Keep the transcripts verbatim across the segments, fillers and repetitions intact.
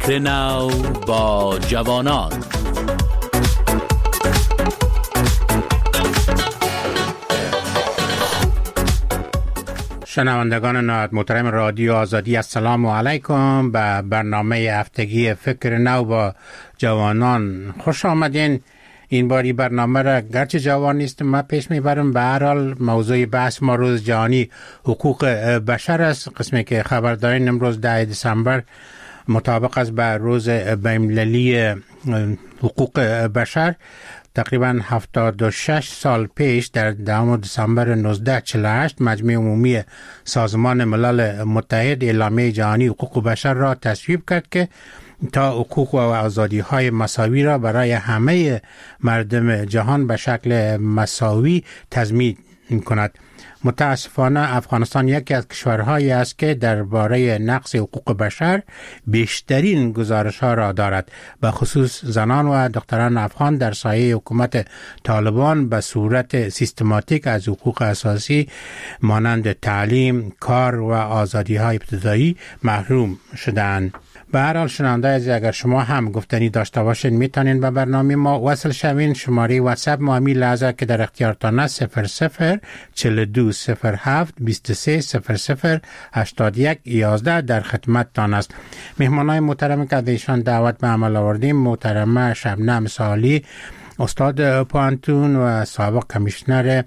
فکر نو با جوانان. شنوندگان نهایت محترم رادیو آزادی، السلام علیکم. به برنامه هفتگی فکر نو با جوانان خوش آمدین. این باری برنامه را گرچه جوان نیست ما پیش میبرم. به هر حال موضوع بحث ما روز جهانی حقوق بشر است. قسمی که خبر دارین امروز ده دسامبر مطابق است به روز بین‌المللی حقوق بشر. تقریبا هفتاد و شش سال پیش در دهم دسامبر نوزده چهل و هشت مجمع عمومی سازمان ملل متحد اعلامیه جهانی حقوق بشر را تصویب کرد که تا حقوق و آزادی های مساوی را برای همه مردم جهان به شکل مساوی تضمین کند. متاسفانه افغانستان یکی از کشورهایی است که درباره نقض حقوق بشر بیشترین گزارش ها را دارد. به خصوص زنان و دختران افغان در سایه حکومت طالبان به صورت سیستماتیک از حقوق اساسی مانند تعلیم، کار و آزادی های ابتدایی محروم شدند. به هر حال شنونده عزیز، اگر شما هم گفتنی داشته باشین میتونین به برنامه ما وصل شوین. شماره واتساپ ما همین لحظه که در اختیارتان است صفر صفر چهل و دو صفر هفت بیست و سه صفر صفر هشتاد و یک یازده در خدمتتان است. مهمانای محترم که ایشان دعوت به عمل آوردیم محترمه شبنم سالی، استاد پوانتون و سابق کمیشنر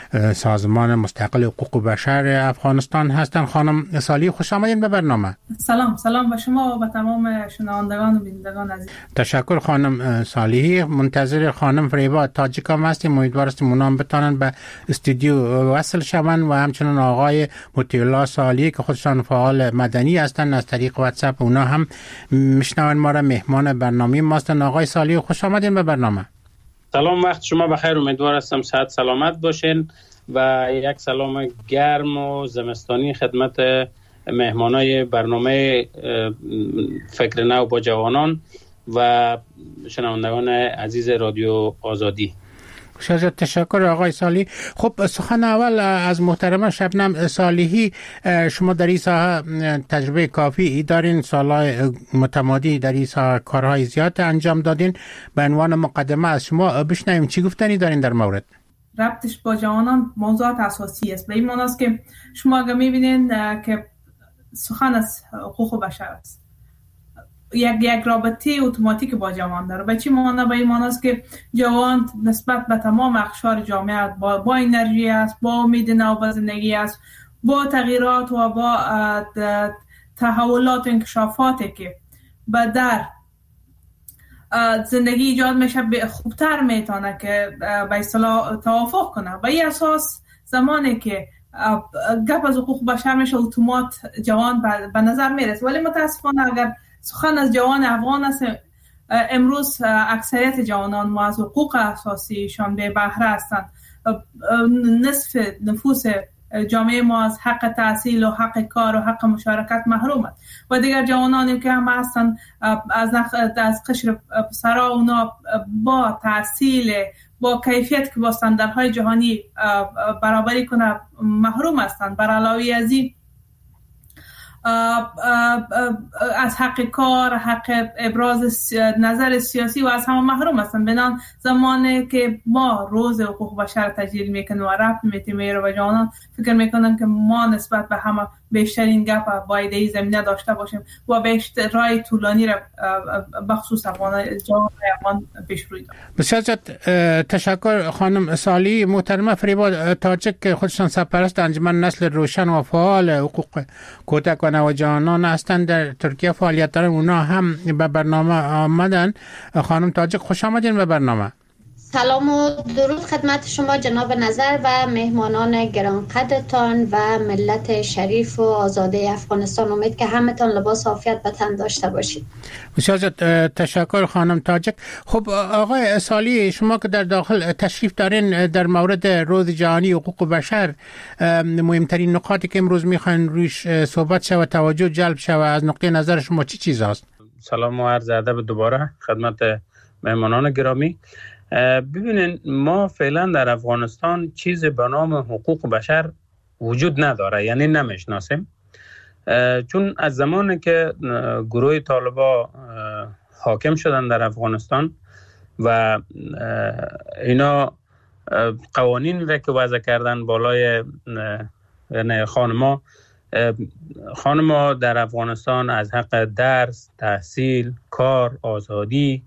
سازمان مستقل حقوق بشر افغانستان هستند. خانم سالی خوش آمدین به برنامه. سلام سلام به شما و به تمام شنوندگان و بینندگان عزیز. تشکر خانم صالحی. منتظر خانم فریبا تاجیک هم هستیم. امیدوار هستیم اونام بتانن به استودیو وصل شوند و همچنین آقای مطیع الله صالحی که خودشان فعال مدنی هستند از طریق واتساپ اونا هم میشنون ما را. مهمان برنامه ما هستند. آقای صالحی خوش آمدین به برنامه. سلام، وقت شما بخیر. امیدوار هستم صحت سلامت باشین و یک سلام گرم و زمستانی خدمت مهمانای برنامه فکر نو با جوانان و شنوندگان عزیز رادیو آزادی. شاید تشکر آقای صالحی. خب سخن اول از محترمه شبنم صالحی، شما در این ساحه تجربه کافی دارین، سالهای متمادی در این ساحه کارهای زیاد انجام دادین. به عنوان مقدمه از شما بشنویم چی گفتنی دارین در مورد ربطش با جوانان. موضوعات اساسی است. به این معنی است که شما اگه میبینین که سخن از حقوق بشر است، یک یک رابطه اتوماتیک با جوان داره. به چی معنی؟ به این معنی است که جوان نسبت به تمام اقشار جامعه با, با انرژی است، با امید نو به زندگی است، با تغییرات و با تحولات و انکشافاتی که به در زندگی ایجاد میشه خوبتر میتونه که به اصطلاح توافق کنه. به این اساس زمانی که گپ از حقوق بشر میشه اتومات جوان به نظر میرسه. ولی متاسفانه اگر سخن از جوان افغان است، امروز اکثریت جوانان ما از حقوق اساسیشان بی بهره هستند. نصف نفوس جامعه ما از حق تحصیل و حق کار و حق مشارکت محروم است و دیگر جوانانی که هم هستند از از قشر پسرا، اونا با تحصیل با کیفیت که با استانداردهای جهانی برابری کنه محروم هستند. بر علاوه از این از حق کار، حق ابراز نظر سیاسی و از همه محروم هستند. بنان زمانی که ما روز حقوق بشر تجلیل میکنیم و رفت میتیم میره و جوانان فکر میکنن که ما نسبت به همه بیشترین گپ باید این زمینه داشته باشیم و بیشتر رای طولانی را بخصوص افغان جوان افغان پیش روی داریم. بسیار تشکر خانم صالحی. محترمه فریبا تاجک که خودشان سرپرست انجمن نسل روشن و فعال حقوق کودک و نوجوانان هستند در ترکیه فعالیت دارن، اونا هم به برنامه آمدن. خانم تاجک خوش آمدین به برنامه. سلام و درود خدمت شما جناب نظر و مهمانان گرانقدرتان و ملت شریف و آزاده افغانستان. امید که همتان لباس عافیت به تن داشته باشید. بسیار تشکر خانم تاجک. خب آقای صالحی، شما که در داخل تشریف دارین در مورد روز جهانی حقوق بشر، مهمترین نکاتی که امروز میخواین روش صحبت شود و توجه جلب شود از نقطه نظر شما چی چیز هست؟ سلام و عرض ادب دوباره خدمت مهمانان گرامی. ببینین ما فعلا در افغانستان چیز به نام حقوق بشر وجود نداره، یعنی نمیشناسیم. چون از زمانی که گروه طالبان حاکم شدن در افغانستان و اینا قوانین را که وضع کردن بالای یعنی خانما خانما در افغانستان از حق درس، تحصیل، کار، آزادی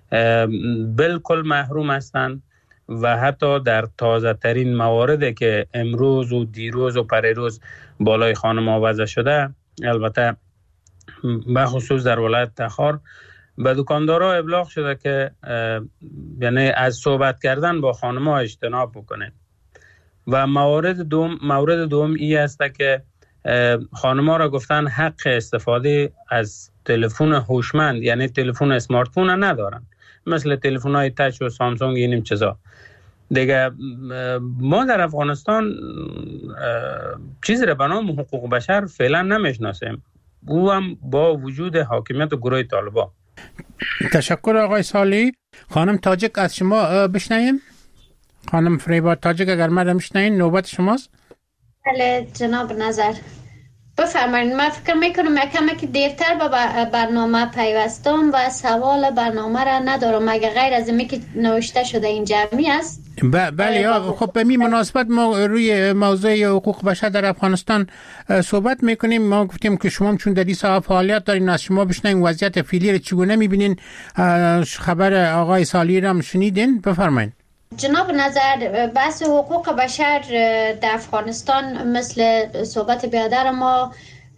بالکل محروم هستند و حتی در تازه ترین مواردی که امروز و دیروز و پریروز بالای خانما وضع شده، البته به خصوص در ولایت تخار به دکاندارا ابلاغ شده که یعنی از صحبت کردن با خانما اجتناب بکنه. و مورد دوم مورد دوم ای است که خانما را گفتن حق استفاده از تلفن هوشمند یعنی تلفن اسمارت فون ندارن، مثل تلفن‌های تچ و سامسونگ اینیم چیزا دیگه. ما در افغانستان چیزی را به نام حقوق بشر فعلا نمیشناسیم، او هم با وجود حاکمیت گروه طالبان. تشکر آقای صالحی. خانم تاجک از شما بشنویم. خانم فریبا تاجک اگر من میشنوین نوبت شماست. بله جناب نظر بفرمایید. من فکر میکنم کمی که دیرتر به برنامه پیوستم و سوال برنامه را ندارم مگر غیر از اینکه که نوشته شده این جمعی است. بله خب به می مناسبت ما روی موضوع حقوق بشر در افغانستان صحبت میکنیم. ما گفتیم که شما چون در این ساحه فعالیت دارین از شما بشنویم وضعیت فعلی رو چگونه میبینین. خبر آقای صالحی را شنیدین، بفرمایید. جناب نظر بحث حقوق بشر در افغانستان مثل صحبت برادر ما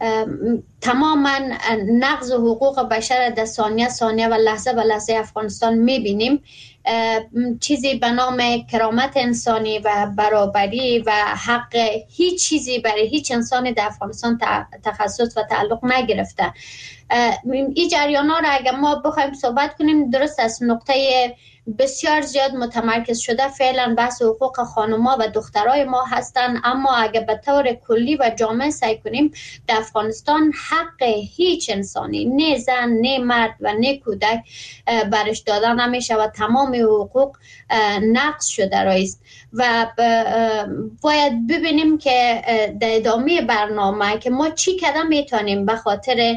تماما نقض حقوق بشر در ثانیه ثانیه و لحظه به لحظه افغانستان میبینیم. چیزی به نام کرامت انسانی و برابری و حق هیچ چیزی برای هیچ انسانی در افغانستان تخصص و تعلق نگرفته. این جریان ها را اگر ما بخوایم صحبت کنیم درست از نقطه بسیار زیاد متمرکز شده فعلا بحث حقوق خانم‌ها و دخترای ما هستند، اما اگر به طور کلی و جامع سعی کنیم در افغانستان حق هیچ انسانی نه زن نه مرد و نه کودک برش داده نمیشه و تمام حقوق نقض شده رایست و باید ببینیم که در ادامه برنامه که ما چی کردن میتونیم به خاطر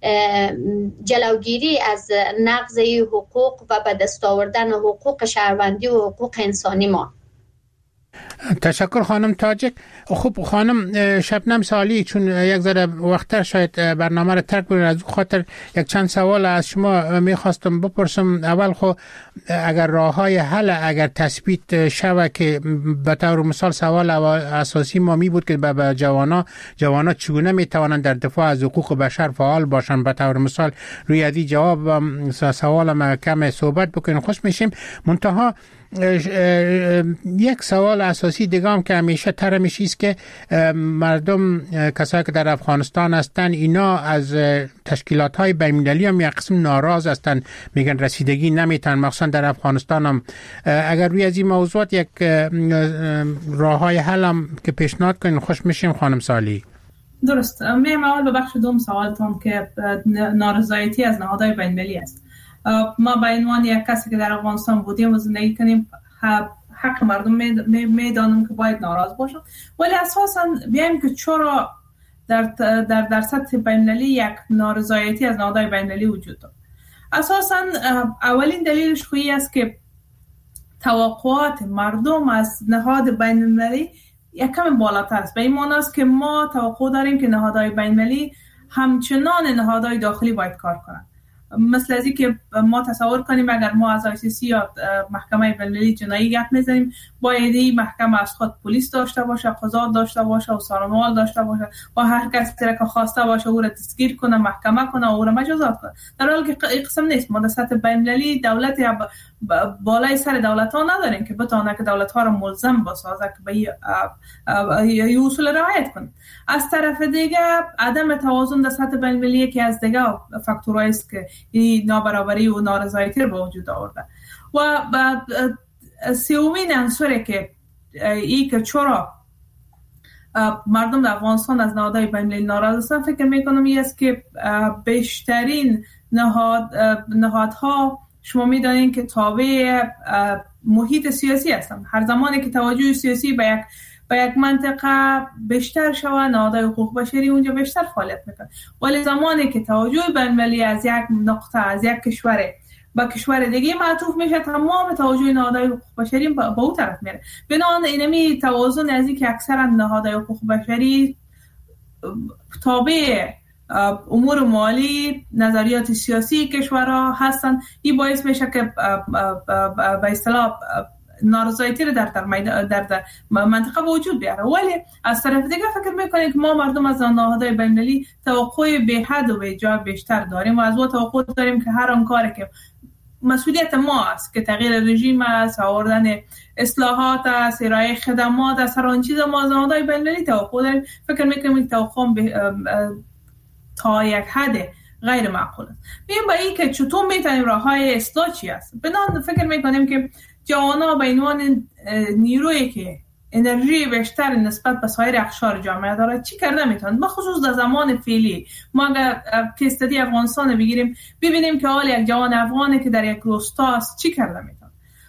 جلوگیری از نقض حقوق و به دست آوردن حقوق شهروندی و حقوق انسانی ما. تشکر خانم تاجک. خب خانم شبنم صالحی چون یک ذره وقتتر شاید برنامه را ترک کنید از خاطر یک چند سوال از شما میخواستم بپرسم. اول خو اگر راههای حل اگر تثبیت شوه که به طور مثال سوال اساسی ما می بود که به جوانا جوانا چگونه میتوانند در دفاع از حقوق بشر فعال باشند، به طور مثال روی ازی جواب سوال ما کم صحبت بکنیم خوش میشیم. منتها یک سوال اساسی دیگه هم که همیشه طرحش است که مردم کسایی که در افغانستان هستن اینا از تشکیلات های بین المللی هم یک قسم ناراض هستن، میگن رسیدگی نمیتن مخصوصا در افغانستان هم. اگر روی از این موضوعات یک راه های حل هم که پیشنهاد کنین خوش میشیم خانم صالحی. درست. میام اول به بخش دوم سوالتون که نارضایتی از نهادهای بین المللی است. ما به عنوان یک کسی که در افغانستان بودیم و زندگی کنیم حق مردم میدانیم که باید ناراض باشن، ولی اساسا بیایم که چرا در در در سطح بین‌المللی یک نارضایتی از نهادهای بین‌المللی وجود دارد. اساسا اولین دلیلش خویی است که توقعات مردم از نهاد بین‌المللی یک کم بالاتر است. به این معنی است که ما توقع داریم که نهادهای بین‌المللی همچنان نهادهای داخلی باید کار کنند. مثل ازی که ما تصور کنیم اگر ما از آی سی سی یا محکمه بین‌المللی جنایی گپ میزنیم باید این محکمه از خود پلیس داشته باشه، قضات داشته باشه و سارنوال داشته باشه و هر کسی که خواسته باشه او را دستگیر کنه، محکمه کنه و او را مجازات کنه. در حالی که این قسم نیست. ما در سطح بین‌المللی دولت بالای سر دولت ها نداریم که بتونه که دولت ها را ملزم بسازه که به این اصول رعایت کنه. از طرف دیگه عدم توازن در سطح بین‌المللی یکی از دیگه فاکتورایی است که این نابرابری و نارضایتی رو به وجود آورده. و بعد سومین عنصری که ای که چرا مردم در افغانستان از نهادهای بین‌المللی ناراض هستند فکر میکنم این است که بیشترین نهاد نهادها شما میدانید که تابع محیط سیاسی هستند. هر زمانی که توجه سیاسی به یک به یک منطقه بیشتر شود، نهادهای حقوق بشری اونجا بیشتر فعالیت میکنه. ولی زمانی که توجه بین‌المللی از یک نقطه، از یک کشور با کشور دیگه معطوف میشه، تمام توجه نهادهای حقوق بشری به اون طرف میره. بنابراین اینمی توازن از این که اکثرا نهادهای حقوق بشری تابع امور مالی، نظریات سیاسی کشورها هستن، این باعث میشه که به اصطلاح نارضایتی در در در منطقه وجود بیاره. ولی از طرف دیگه فکر میکنیم که ما مردم از نهادهای بین‌المللی توقع به حد و به جای بیشتر داریم و از او توقع داریم که هر آن کاری که مسئولیت ما است که تغییر رژیم است، آوردن اصلاحات است، ارائه خدمات است، هر آن چیز ما از نهادهای بین‌المللی توقع داریم. فکر میکنیم که توقع تا یک حد غیر معقول است. ببین با این که چطور میتونیم راههای اصلاح چی است، بنابراین فکر میکنیم که جوانا به عنوان نیرویی که انرژی بیشتر نسبت به سایر اقشار جامعه داره چی کرده میتونن. بخصوص در زمان فعلی ما اگر کیستدی افغانستان بگیریم ببینیم که حال یک جوان افغانی که در یک روستا است چی کرده میتونه.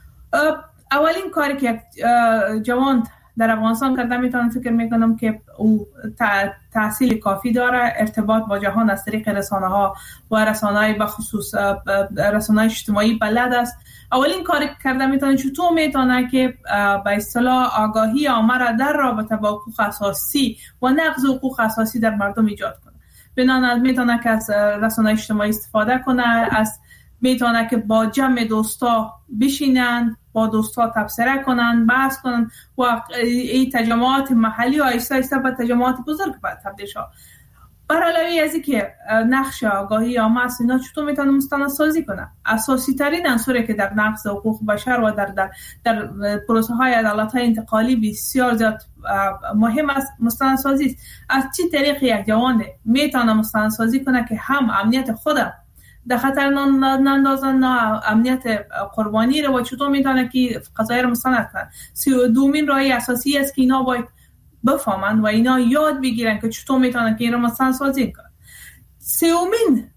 اولین کاری که یک جوان در افغانستان کرده میتونم فکر میکنم که او تحصیل کافی داره، ارتباط با جهان از طریق رسانه ها و رسانه های بخصوص رسانه های اجتماعی بلد است. اولین کاری کرده میتونه چطور میتونه که به اصطلاح آگاهی عامه را در رابطه با حقوق اساسی و نقض حقوق اساسی در مردم ایجاد کنه. بنابراین میتونه که از رسانه اجتماعی استفاده کنه، از میتونه که با جمع دوستا بشینن، با دوستا تبصره کنن، بحث کنن و این تجمعات محلی و آیسته آیسته به تجمعات بزرگ تبدیل شد. بر علاوه از اینکه نقش آگاهی عامه است، اینا چطور میتونه مستندسازی کنه؟ اساسی ترین عنصری که در نقض حقوق بشر و در در در پروسه های عدالت های انتقالی بسیار زیاد مهم است مستندسازی است. از چه طریق یک جوان میتونه مستندسازی کنه که هم امنیت خودم در خطر نندازن، نه امنیت قربانی رو، و چطور میتونه که قضایی رو مستند کنه. سی دومین راه اساسی است که اینا باید بفهمن و اینا یاد بگیرن که چطور میتونن که این رو مستندسازی کنن. سیومین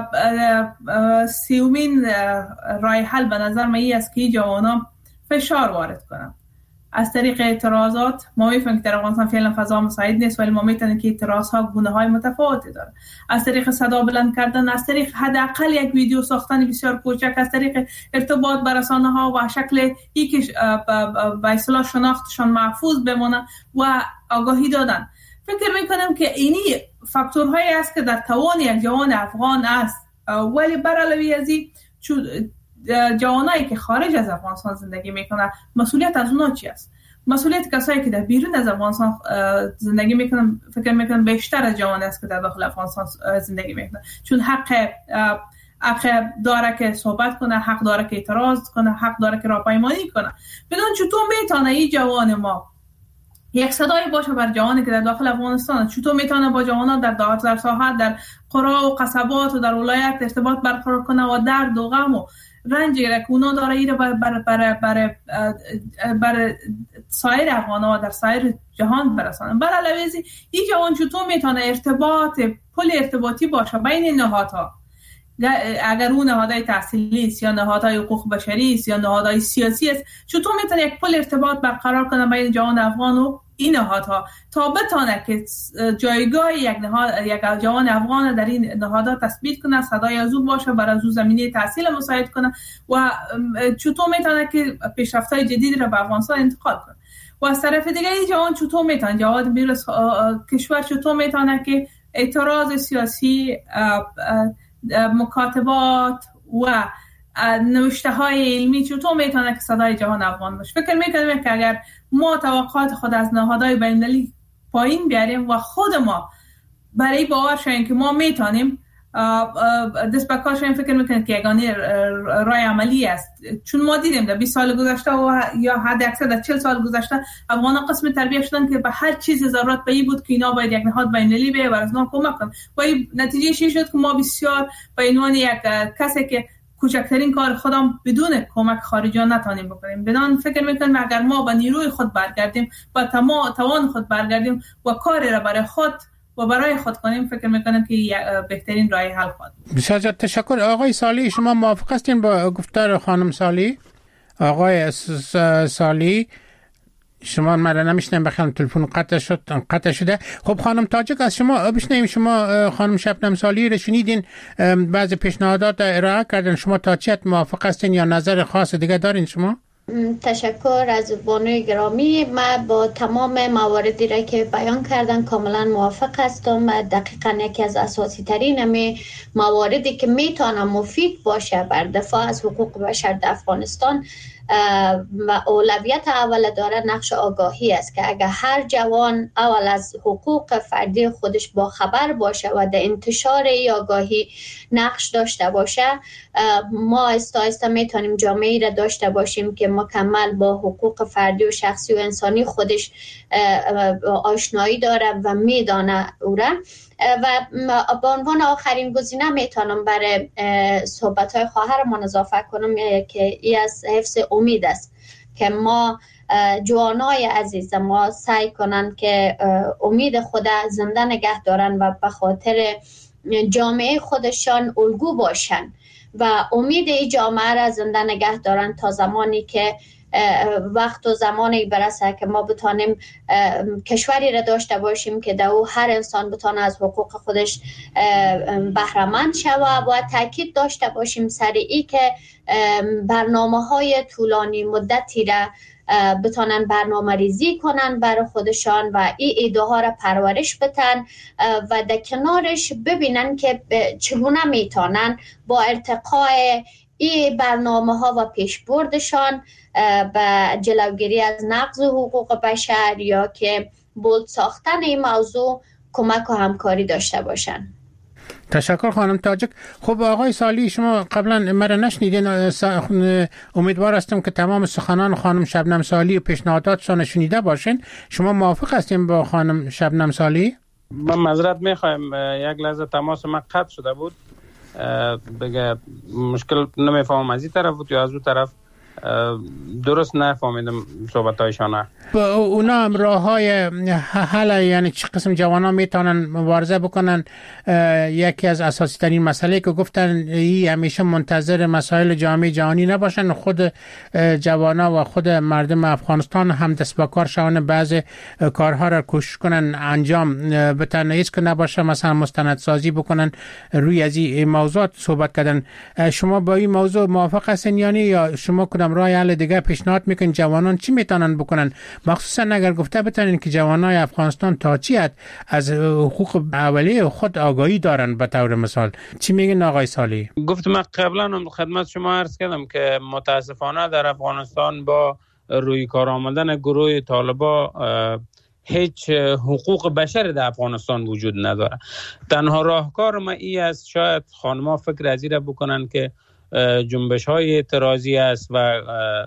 سیومین راه حل به نظر من این است که جوانا فشار وارد کنن از طریق اعتراضات. ما میفهمیم که در افغانستان فعلا فضا مساعد نیست، ولی ما میتونیم که اعتراض ها گونه های متفاوتی داره. از طریق صدا بلند کردن، از طریق حداقل یک ویدیو ساختن بسیار کوچک، از طریق ارتباط با رسانه ها و شکل ای که به اصطلاح شناختشان محفوظ بمونه و آگاهی دادن. فکر میکنم که اینی فاکتورهایی است که در توان یک جوان افغان است. ولی بر علاوه از این جوانایی که خارج از افغانستان زندگی میکنن، مسئولیت از اونها چی است؟ مسئولیت کسایی که در بیرون از افغانستان زندگی میکنن فکر میکنم بیشتر از جوانی است که در داخل افغانستان زندگی میکنن، چون حق حق داره که صحبت کنه، حق داره که اعتراض کنه، حق داره که راهپیمایی کنه. بدون چطور میتونه این جوان ما یک صدایی باشه بر جوانی که در داخل افغانستان؟ چطور میتونه با جوانان در در ساحات، در قرا و قصبات و در ولایت ارتباط برقرار کنه و درد و غم و رنجی که اونا داره ایره بر بر بر بر, بر سایر افغان‌ها و در سایر جهان برسانه. بر علاوه از این جوان چطور میتونه ارتباط پل ارتباطی باشه بین نهادها، اگر اون نهادهای تحصیلی است یا نهادهای حقوق بشری است یا نهادهای سیاسی است، چطور میتونه یک پل ارتباط برقرار کنه بین جوان افغان و این نهادها تا بتونه که جایگاه یک نهاد یک جوان افغان در این نهادها تثبیت کنه، صدای از او باشه، بر از او زمینه تحصیل مساعد کنه و چطور میتونه که پیشرفت‌های جدید را به افغانستان انتقال کنه. و از طرف دیگه این جوان چطور میتونه جواد بیرون کشور چطور میتونه که اعتراض سیاسی، مکاتبات و نوشته های علمی چطور میتونه که صدای جهان افغان باشه. فکر میکنم که اگر ما توقعات خود از نهادهای بین‌المللی پایین بیاریم و خود ما برای باور شویم که ما میتونیم دست به کار شویم، فکر میکنم که یگانه راه عملی است. چون ما دیدیم در بیست سال گذشته و یا حد اکثر در چهل سال گذشته افغانان قسم تربیت شدن که به هر چیز ضرورت به این بود که اینا باید یک نهاد بین‌المللی به و از اونها کمک کنن و این نتیجه چی شد که ما بسیار به عنوان یک کسی که کوچکترین کار خودم بدون کمک خارجیان نتونیم بکنیم. بدون فکر میکنم اگر ما با نیروی خود برگردیم، با تمام توان خود برگردیم و کاری را برای خود و برای خود کنیم، فکر میکنم که بهترین راه حل خواهد بود. بسیار زیاد تشکر. آقای صالحی، شما موافق هستین با گفتار خانم صالحی؟ آقای صالحی شما مرا نمیشنم بخوام تلفن قطع شد قطع شده. خب خانم تاجک از شما بشنویم. شما خانم شبنم صالحی رو شنیدین، بعض پیشنهادات ارائه کردن، شما تا چه حد موافق هستین یا نظر خاص دیگه دارین شما؟ تشکر از بانوی گرامی. من با تمام مواردی را که بیان کردن کاملا موافق هستم. دقیقاً یکی از اساسی ترین می مواردی که میتونه مفید باشه بر دفاع از حقوق بشر در افغانستان و اولویت اول داره نقش آگاهی است که اگر هر جوان اول از حقوق فردی خودش با خبر باشه و در انتشار ای آگاهی نقش داشته باشه، ما آهسته آهسته میتونیم جامعه‌ای را داشته باشیم که مکمل با حقوق فردی و شخصی و انسانی خودش آشنایی داره و میدانه او را. و به عنوان آخرین گزینه میتونم برای صحبت‌های خواهرمان اضافه کنم که ای از حفظ امید است که ما جوانای عزیز ما سعی کنن که امید خود زنده نگه دارن و به خاطر جامعه خودشان الگو باشن و امید ای جامعه را زنده نگه دارن تا زمانی که وقت و زمانی برسه که ما بتانیم کشوری را داشته باشیم که در او هر انسان بتانه از حقوق خودش بهره‌مند شود. و تاکید داشته باشیم سر ای که برنامه‌های طولانی مدتی را بتانن برنامه ریزی کنن برای خودشان و ای ایده ها را پرورش بدن و در کنارش ببینن که چگونه میتونن با ارتقاء ای برنامه ها و پیشبردشان به جلوگیری از نقض حقوق بشر یا که بولد ساختن این موضوع کمک و همکاری داشته باشن. تشکر خانم تاجک. خب آقای صالحی شما قبلا مرا نشنیدین، امیدوار هستم که تمام سخنان خانم شبنم صالحی و پیشنهاداتشان شنیده باشین. شما موافق هستین با خانم شبنم صالحی؟ من معذرت میخوایم، یک لحظه تماس من قطع شده بود. بگه مشکل نمیفهمم از این طرف بود یا از اون طرف، درست نفهمیدم صحبتایشان. اونا هم راه های حل، یعنی چه قسم جوانان میتونن مبارزه بکنن. یکی از اساسی ترین مسئله که گفتن ای همیشه منتظر مسائل جامعه جهانی نباشن، خود جوانا و خود مردم افغانستان هم دست با کار شون، بعض کارها را کوشش کنن انجام بتن، هیچ که نباشه مثلا مستندسازی بکنن روی از این موضوعات صحبت کردن. شما با این موضوع موافق هستین یعنی یا شما کدام راه حل دیگه پیشنهاد میکنین؟ جوانان چی میتونن بکنن، مخصوصا اگر گفته بتونین که جوانای افغانستان تا چی حد از حقوق اولیه خود آگاهی دارن؟ به طور مثال چی میگین آقای صالحی؟ گفتم من قبلا هم خدمت شما عرض کردم که متاسفانه در افغانستان با روی کار آمدن گروه طالبا هیچ حقوق بشر در افغانستان وجود نداره. تنها راهکار ما ای است، شاید خانم‌ها فکر از این بکنن که جنبش های اعتراضی است و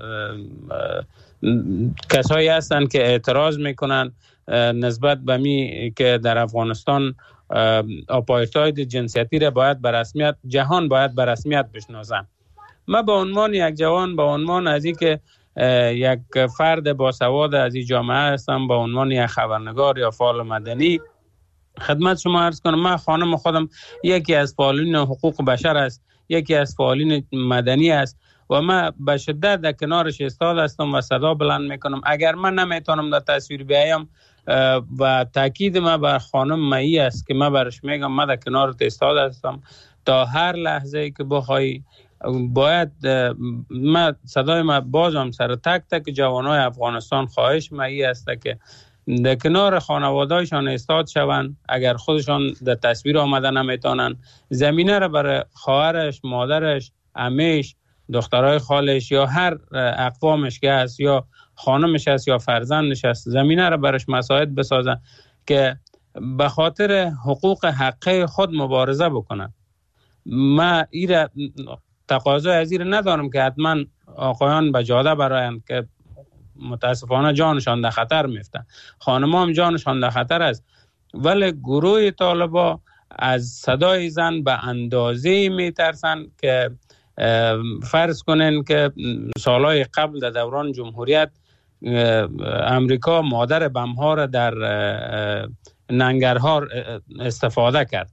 کسایی هستند که اعتراض میکنن نسبت به می که در افغانستان آپارتاید جنسیتی را باید به رسمیت جهان باید به رسمیت بشناسن. من به عنوان یک جوان، به عنوان از این که یک فرد باسواد از این جامعه هستم، به عنوان یک خبرنگار یا فعال مدنی خدمت شما عرض کنم، من خانم خودم یکی از فعالین حقوق بشر است، یکی از فعالین مدنی است و من به شدت در کنارش ایستاد هستم و صدا بلند میکنم. اگر من نمیتونم در تصویر بیایم و تاکید من بر خانم مایی است که من برش میگم من در کنارت ایستاد هستم تا هر لحظه که بخوای. باید من صدای من بازم سر تک تک جوانای افغانستان خواهش مایی است که در کنار خانواده‌شان ایستاد شوند. اگر خودشان در تصویر آمده نمیتونن، زمینه را برای خواهرش، مادرش، عمهش، دخترای خالش یا هر اقوامش که هست یا خانمش هست یا فرزندش هست، زمینه را برش مساعد بسازن که به خاطر حقوق حقه خود مبارزه بکنن. ما ایره تقاضای از این ندارم که حتما آقایان به جاده براین که متاسفانه جانشان در خطر میفتن، خانم‌ها هم جانشان در خطر است، ولی گروه طالبا از صدای زن به اندازه میترسن که فرض کنین که سالهای قبل در دوران جمهوریت امریکا مادر بم‌ها را در ننگرهار استفاده کرد.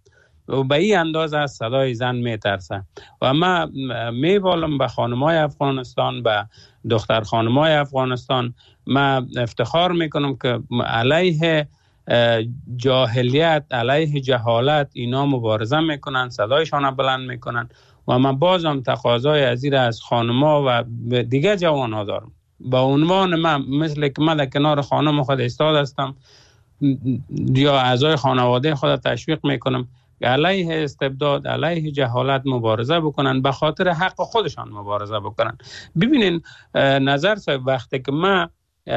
و به این اندازه از صدای زن میترسه. و من میبالم به خانمای افغانستان، به دختر خانمای افغانستان، من افتخار میکنم که علیه جاهلیت، علیه جهالت اینا مبارزه میکنن، صدایشان بلند میکنن. و من بازم تقاضای ازیر از خانما و دیگه جوان ها دارم. با عنوان من، مثل که من در کنار خانم خود استاد هستم یا اعضای خانواده خود تشویق میکنم که علیه استبداد، علیه جهالت مبارزه بکنن، به خاطر حق خودشان مبارزه بکنن. ببینین نظر صاحب، وقتی که من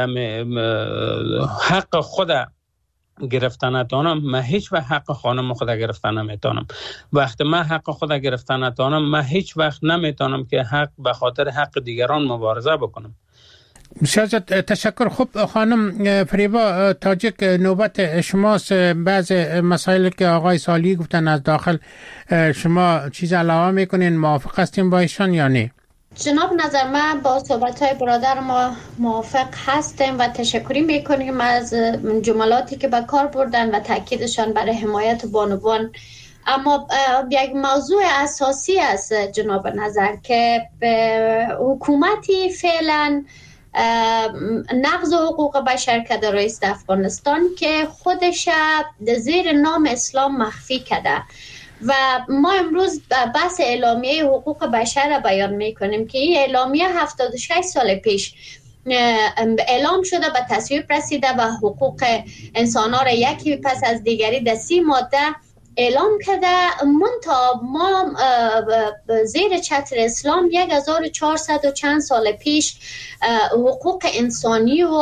حق خود گرفتن نتانم، من هیچ وقت حق خانم خود گرفتن نمیتونم. وقتی من حق خود گرفتن نتانم، من هیچ وقت نمیتونم که حق به خاطر حق دیگران مبارزه بکنم. بسیار تشکر. خوب خانم فریبا تاجک، نوبت شماست. بعض مسائل که آقای سالی گفتن از داخل شما چیز علاوه میکنین؟ موافق هستین با ایشان یا نه؟ جناب نظر، من با صحبت‌های برادر ما موافق هستیم و تشکری میکنیم از جملاتی که به کار بردن و تاکیدشان برای حمایت بانوان. اما یک موضوع اساسی است جناب نظر که حکومتی فعلا نقض حقوق بشر کرده رئیس افغانستان که خودش زیر نام اسلام مخفی کرده. و ما امروز بحث اعلامیه حقوق بشر را بیان میکنیم که این اعلامیه هفتاد و شش سال پیش اعلام شده، به تصویب رسیده و حقوق انسان ها را یکی پس از دیگری در سی ماده اعلام کرده. منتها ما زیر چتر اسلام یک هزار و چهارصد و چند سال پیش حقوق انسانی و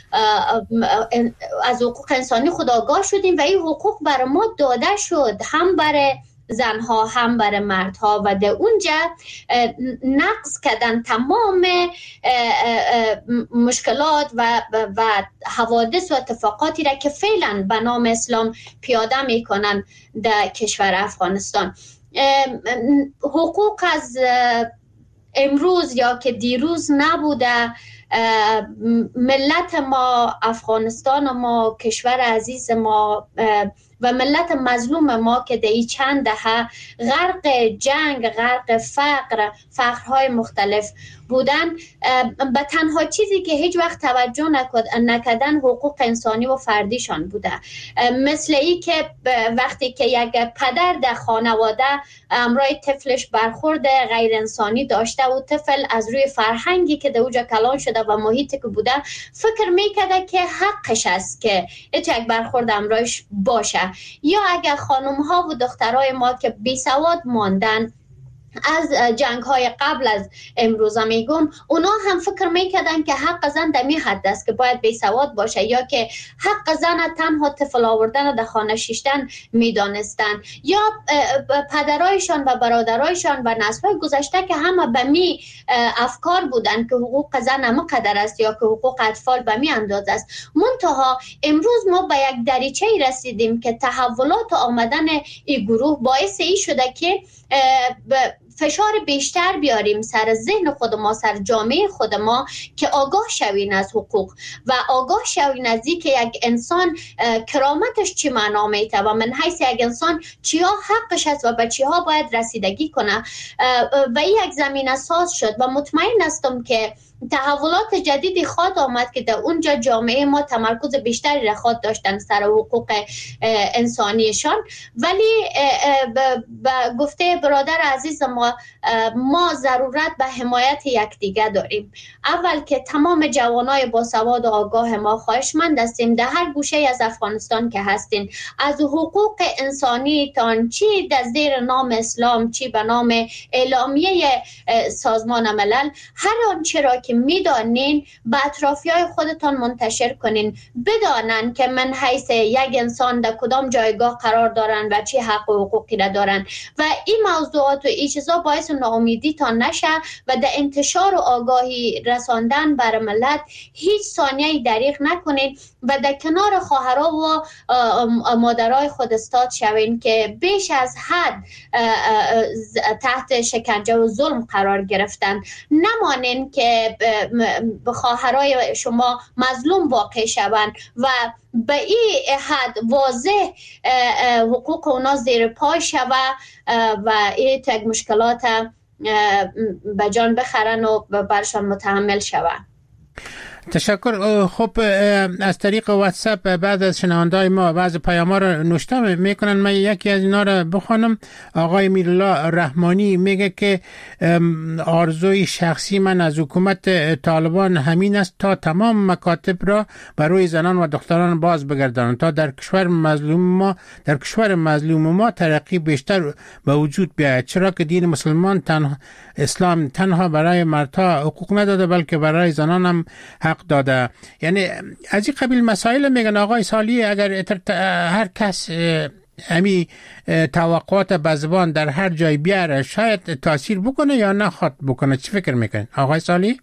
از حقوق انسانی خود آگاه شدیم و این حقوق برای ما داده شد، هم برای زنها هم برای مردها، و در اونجا نقض کردن تمام مشکلات و و حوادث و اتفاقاتی را که فعلا به نام اسلام پیاده میکنن در کشور افغانستان. حقوق از امروز یا که دیروز نبوده. ملت ما، افغانستان ما، کشور عزیز ما و ملت مظلوم ما که در این چند دهه غرق جنگ، غرق فقر، فقرهای مختلف بودن، به تنها چیزی که هیچ وقت توجه نکردن حقوق انسانی و فردیشان بوده. مثل ای که وقتی که یک پدر در خانواده همراه طفلش برخورد غیر انسانی داشته و طفل از روی فرهنگی که در اوجا کلان شده و محیطی که بوده فکر میکرده که حقش است که یک برخورد همراهش باشه. یا اگر خانم ها و دخترای ما که بی سواد ماندن از جنگ های قبل از امروز میگم، اونا هم فکر میکردن که حق زن در می حد است که باید بی سواد باشه، یا که حق زن تنها طفل آوردن و در خانه شیشتن میدانستن، یا پدرایشان و برادرایشان و نسل‌های گذشته که همه به می افکار بودن که حقوق زن هم قدر است یا که حقوق اطفال به می انداز است. منتها امروز ما به یک دریچه رسیدیم که تحولات آمدن این گروه باعث ای شده که فشار بیشتر بیاریم سر ذهن خود ما، سر جامعه خود ما، که آگاه شوین از حقوق و آگاه شوین از این که یک انسان کرامتش چی معنا میته و من حیث یک انسان چیا حقش است و به چیا باید رسیدگی کنه. و این یک زمین اساس شد و مطمئن هستم که تحولات جدیدی خواهد آمد که در اونجا جامعه ما تمرکز بیشتری را خواهد داشتن سر حقوق انسانیشان. ولی به گفته برادر عزیز ما، ما ضرورت به حمایت یکدیگر داریم. اول که تمام جوانای باسواد و آگاه ما خواهشمند هستیم در هر گوشه از افغانستان که هستین، از حقوق انسانی تان چی در زیر نام اسلام چی به نام اعلامیه سازمان ملل، هر آنچه را که میدانین به اطرافیای خودتان منتشر کنین، بدانن که من حیث یک انسان در کدام جایگاه قرار دارن و چی حق و حقوقی را دارن و این موضوعات و این چیزا باعث ناامیدی تا نشه و در انتشار و آگاهی رساندن بر ملت هیچ ثانیه‌ای دریغ نکنین و در کنار خواهرها و مادرای خود استاد شوین که بیش از حد تحت شکنجه و ظلم قرار گرفتن. نمانین که خواهرای شما مظلوم واقع شوند و به این حد واضح حقوق اونا زیر پای شود و این تک مشکلات به جان بخرن و برشان متحمل شود. تشکر. خب از طریق واتساپ بعد از شنوندای ما بعض پیام‌ها رو نوشته میکنن، من یکی از اینا رو بخونم. آقای میرالله رحمانی میگه که آرزوی شخصی من از حکومت طالبان همین است تا تمام مکاتب را برای زنان و دختران باز بگردانند تا در کشور مظلوم ما در کشور مظلوم ما ترقی بیشتر به وجود بیاید، چرا که دین مسلمان تنها اسلام تنها برای مردها حقوق نداده بلکه برای زنان هم حق داده. یعنی از این قبیل مسائل میگن آقای سالی اگر هر کس امی توقعات بزبان در هر جای بیاره شاید تاثیر بکنه یا نخواد بکنه. چی فکر میکنین آقای سالی؟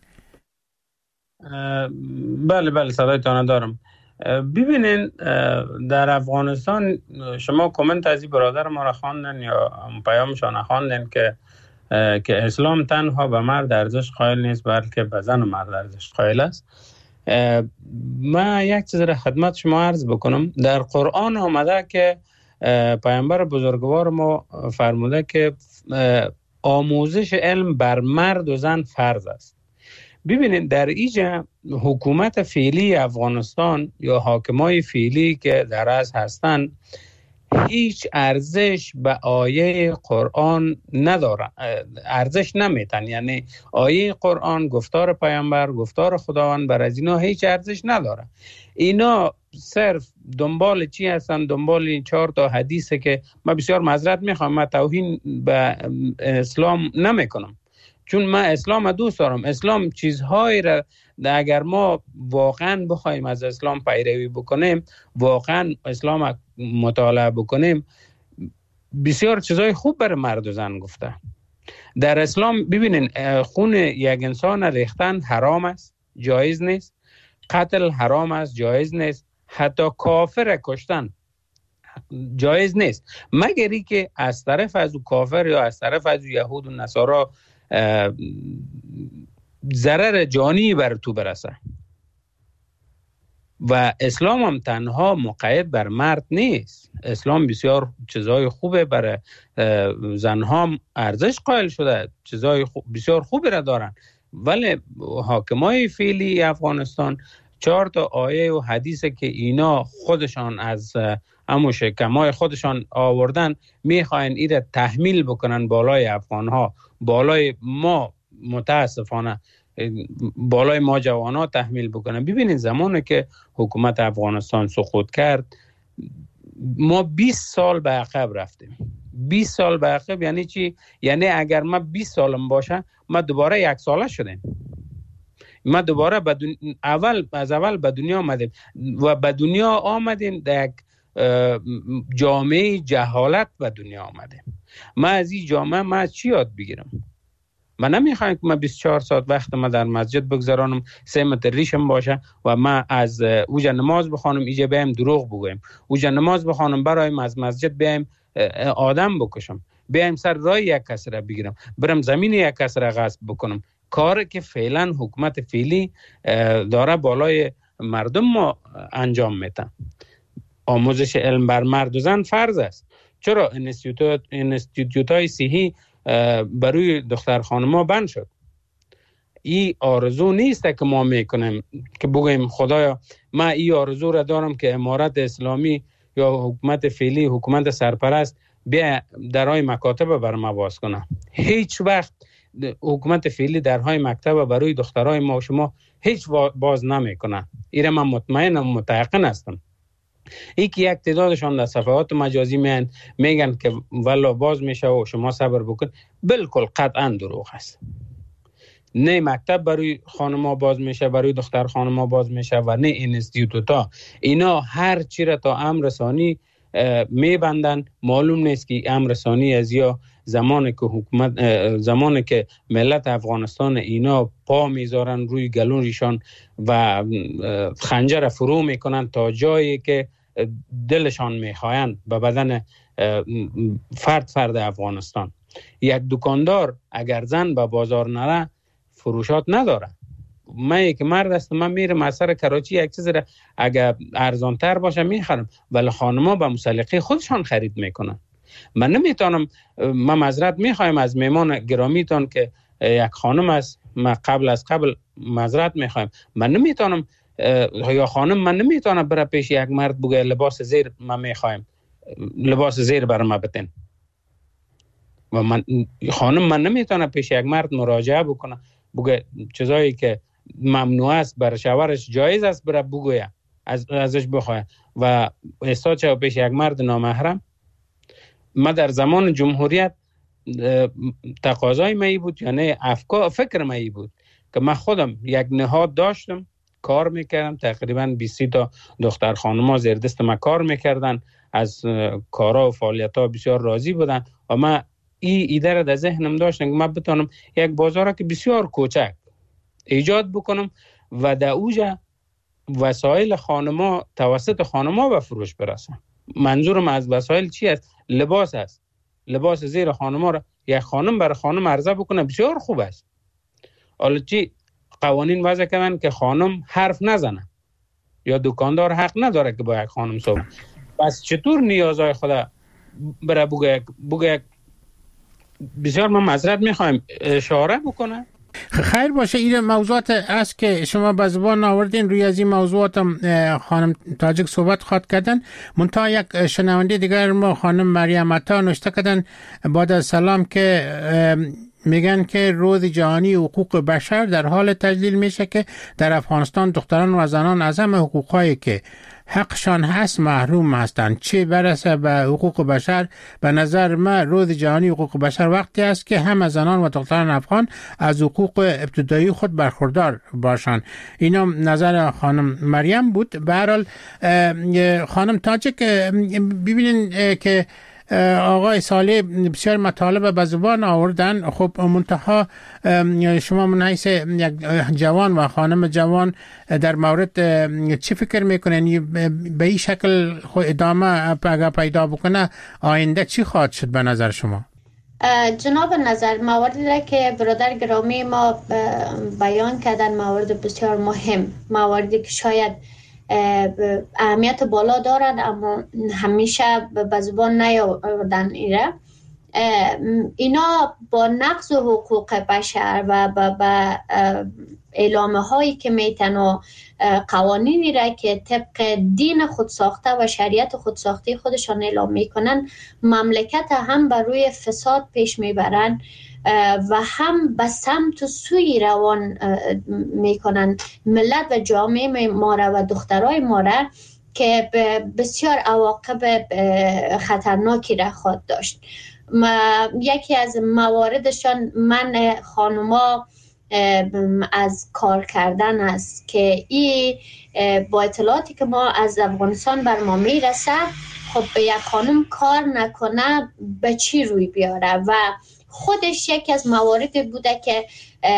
بله بله صدایتان دارم. ببینین در افغانستان شما کامنت از این برادر ما را خواندن یا پیامشان خواندن که که اسلام تنها به مرد ارزش قائل نیست بلکه به زن و مرد ارزش قائل است. من یک چیز را خدمت شما عرض بکنم. در قرآن آمده که پیامبر بزرگوار ما فرموده که آموزش علم بر مرد و زن فرض است. ببینید در اینجا حکومت فعلی افغانستان یا حاکمای فعلی که در از هستند هیچ ارزش به آیه قرآن ندارن، ارزش نمیتن. یعنی آیه قرآن، گفتار پیامبر، گفتار خداوند بر از اینا هیچ ارزش نداره. اینا صرف دنبال چی هستن؟ دنبال چهار تا حدیثه که من بسیار معذرت میخوام، من توهین به اسلام نمیکنم چون من اسلام دوست دارم. اسلام چیزهایی را اگر ما واقعا بخوایم از اسلام پیروی بکنیم، واقعا اسلام مطالعه بکنیم، بسیار چیزهای خوب برای مرد و زن گفته. در اسلام ببینین خون یک انسان ریختن حرام است، جایز نیست. قتل حرام است، جایز نیست. حتی کافر کشتن جایز نیست مگری که از طرف از کافر یا از طرف از یهود و نصارا ضرر جانی بر تو برسه. و اسلام هم تنها مقید بر مرد نیست. اسلام بسیار چیزای خوبه برای زنها هم ارزش قائل شده، چیزای خوب بسیار خوبی را دارن. ولی حاکمای فعلی افغانستان چهار تا آیه و حدیثه که اینا خودشان از همون شکمای خودشان آوردن میخواین این را تحمیل بکنن بالای افغانها، بالای ما، متاسفانه بالای ما جوانها تحمیل بکنن. ببینید زمانی که حکومت افغانستان سقوط کرد ما بیست سال به عقب رفتیم. بیست سال به عقب یعنی چی؟ یعنی اگر من بیست سالم باشه ما دوباره یک ساله شدیم. ما دوباره به دن... اول از اول به دنیا آمدیم و به دنیا آمدیم در یک جامعه جهالت به دنیا آمدیم. ما از این جامعه ما از چی یاد بگیرم؟ من نمیخوام که من بیست و چهار ساعت وقت ما در مسجد بگذرانم، سه متر ریشم باشه و من از اوجا نماز بخوانم اینجا بیایم دروغ بگویم، اوجا نماز بخوانم برایم از مسجد بیایم آدم بکشم، بیایم سر راه یک کس را بگیرم، برم زمین یک کس را غصب بکنم. کاری که فعلا حکومت فعلی داره بالای مردم ما انجام میده. آموزش علم بر مرد و زن فرض است. چرا اینستیتوت های صحی برای دختر خانما بند شد؟ این آرزو نیست که ما میکنیم که بگویم خدایا من این آرزو را دارم که امارت اسلامی یا حکومت فعلی، حکومت سرپرست بیا درهای مکاتب بر ما باز کنه. هیچ وقت حکومت فعلی درهای مکتب برای دخترای ما و شما هیچ باز نمیکنه. این من مطمئنم، متيقن هستم. ای که یک تعدادشان در صفحات مجازی میان میگن که والا باز میشه و شما صبر بکن، بالکل قطعا دروغ است. نه مکتب برای خانما باز میشه، برای دختر خانما باز میشه و نه اینستیتوتا. اینا هر چی را تا امر رسانی میبندن. معلوم نیست که امر رسانی از یا زمانی که حکومت زمانی که ملت افغانستان اینا پا میذارن روی گلونشان و خنجر فرو میکنن تا جایی که دلشان میخواین به بدن فرد فرد افغانستان. یک دکاندار اگر زن به بازار نره فروشات نداره. من یک مرد هستم، من میرم از سر کراچی یک چیز را اگر ارزان تر باشه میخرم، ولی خانما به مسلقه خودشان خرید میکنن. من نمیتونم، من معذرت میخوایم از میمان گرامیتان که یک خانم است، من قبل از قبل معذرت میخوایم، من نمیتونم یا خانم من نمیتونم برای پیش یک مرد بگه لباس زیر من میخوایم، لباس زیر برای من بتن. و من خانم من نمیتونم پیش یک مرد مراجعه بکنه بگه چیزایی که ممنوع است برای شوهرش جایز است برای بگویه، از ازش بخواه و استاد چه پیش یک مرد نامحرم. ما در زمان جمهوریت تقاضای می بود یا نه افکار فکر می بود که من خودم یک نهاد داشتم، کار میکردم، تقریبا بیست تا دختر خانم‌ها زیر دست ما کار میکردن، از کارا و فعالیت‌ها بسیار راضی بودن و من این ایده را در ذهنم داشتم که من بتونم یک بازار که بسیار کوچک ایجاد بکنم و در اوجا وسایل خانم‌ها توسط خانم‌ها به فروش برسم. منظورم از وسایل چی است؟ لباس است. لباس زیر خانم‌ها را یک خانم برای خانم عرضه بکنه بسیار خوب است. حالا چی قوانین وضع کردن که خانم حرف نزنه یا دکاندار حق نداره که با یک خانم صحبت. پس چطور نیازهای خدا برای بگه بگه بسیار من معذرت میخوایم اشاره بکنه؟ خیر باشه، این موضوعات است که شما به زبان آوردین، روی از این موضوعات خانم تاجک صحبت خواد کردن. منتها یک شنونده دیگر ما خانم مریم عطا نوشته کردن بعد از سلام که میگن که روز جهانی حقوق بشر در حال تجلیل میشه که در افغانستان دختران و زنان از همه حقوقایی که حقشان هست محروم هستند. چه برسه به حقوق بشر، به نظر من روز جهانی حقوق بشر وقتی است که همه زنان و دختران افغان از حقوق ابتدایی خود برخوردار باشند. اینا نظر خانم مریم بود. به هر حال خانم تاجک ببینین که آقای صالح بسیار مطالب به زبان آوردن. خب منتها شما من حیث یک جوان و خانم جوان در مورد چی فکر میکنین؟ به این شکل ادامه اگر پیدا بکنه آینده چی خواهد شد به نظر شما؟ جناب نظر، مواردی را که برادر گرامی ما بیان کردن موارد بسیار مهم، مواردی که شاید اهمیت بالا دارد اما همیشه به زبان نیاوردن ایره. اینا با نقض حقوق بشر و با اعلامه هایی که میتن و قوانینی را که طبق دین خودساخته و شریعت خودساخته خودشان اعلام میکنن مملکت هم بر روی فساد پیش میبرن و هم به سمت و سوی روان میکنن ملت و جامعه ما را و دخترای ما را که بسیار عواقب خطرناکی را خواهد داشت. یکی از مواردشان من خانوما از کار کردن است که این با اطلاعاتی که ما از افغانستان بر ما میرسه، خب به یک خانم کار نکنه به چی روی بیاره و خودش یکی از مواردی بوده که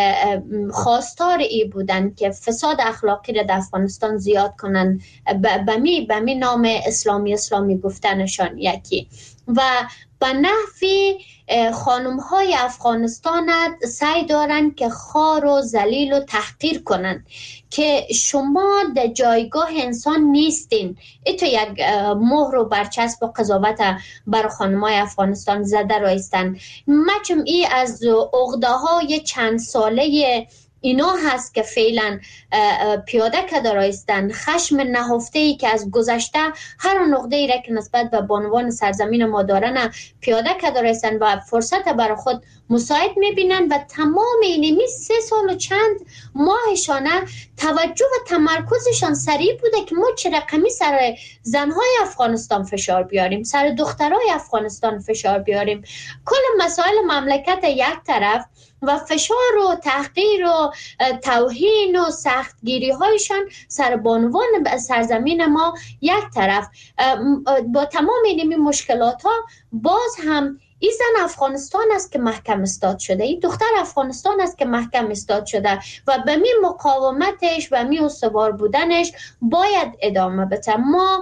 خواستار ای بودن که فساد اخلاقی را در افغانستان زیاد کنن، به می به می نام اسلامی اسلامی گفتنشان یکی و به نحوی خانم های افغانستان سعی دارن که خار و ذلیل و تحقیر کنن که شما در جایگاه انسان نیستین. ای تو یک مهر و برچسب و قضاوت بر خانم های افغانستان زده رایستن. مچم ای از عقده های چند ساله اینا هست که فعلا پیاده کده رایستن، خشم نهفته ای که از گذشته هر نقطه ای را که نسبت به بانوان سرزمین ما دارن پیاده کده رایستن و فرصت برای خود مساعد میبینن و تمام اینمی سه سال و چند ماهشانه توجه و تمرکزشان سریع بوده که ما چه رقمی سر زنهای افغانستان فشار بیاریم، سر دخترای افغانستان فشار بیاریم. کل مسائل مملکت یک طرف و فشار و تحقیر و توهین و سختگیری هایشان سر بانوان سرزمین ما یک طرف. با تمام این مشکلات ها باز هم این زن افغانستان است که محکم استاد شده، این دختر افغانستان است که محکم استاد شده و به می مقاومتش و می استوار بودنش باید ادامه بده. ما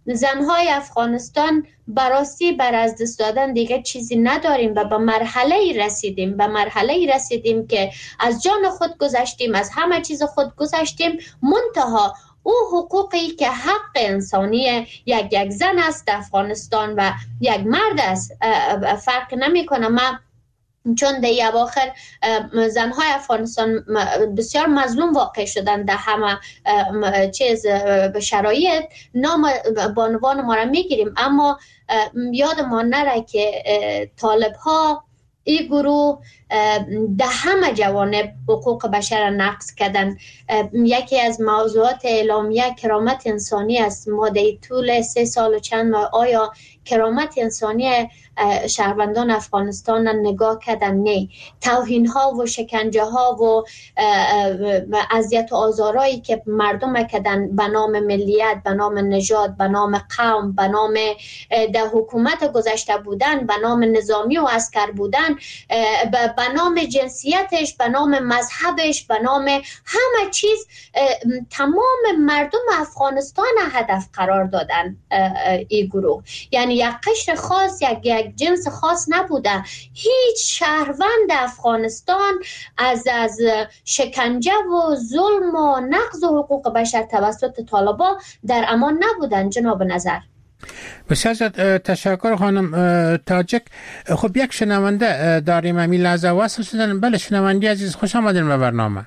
زنهای افغانستان براستی بر از دست دادن دیگه چیزی نداریم و به مرحله رسیدیم به مرحله رسیدیم که از جان خود گذشتیم، از همه چیز خود گذشتیم، منتها او حقوقی که حق انسانی یک یک زن است در افغانستان و یک مرد است فرق نمی کنه. من چون در اواخر زنهای افغانستان بسیار مظلوم واقع شدن در همه چیز شرایط، نام بانوان ما را میگیریم، اما یاد ما نره که طالب ها این گروه در همه جوانب حقوق بشر نقض کردن. یکی از موضوعات اعلامیه کرامت انسانی است. ما در طول سه سال و چند ماه آیا کرامت انسانی شهروندان افغانستان نگاه کردن؟ نه. توهین ها و شکنجه ها و اذیت و آزارایی که مردم کردن به نام ملیت، به نام نژاد، به نام قوم، به نام در حکومت گذشته بودن، به نام نظامی و عسکر بودن، به نام جنسیتش، به نام مذهبش، به نام همه چیز تمام مردم افغانستان هدف قرار دادن این گروه. یعنی یک قشر خاص، یک یک جنس خاص نبوده. هیچ شهروند افغانستان از از شکنجه و ظلم و نقض حقوق بشر توسط طالبان در امان نبودن. جناب نظر بسیار تشکر خانم تاجک. خب یک شنونده داریم همین لحظه وصل شدن. بله شنونده عزیز، خوش آمدین به برنامه.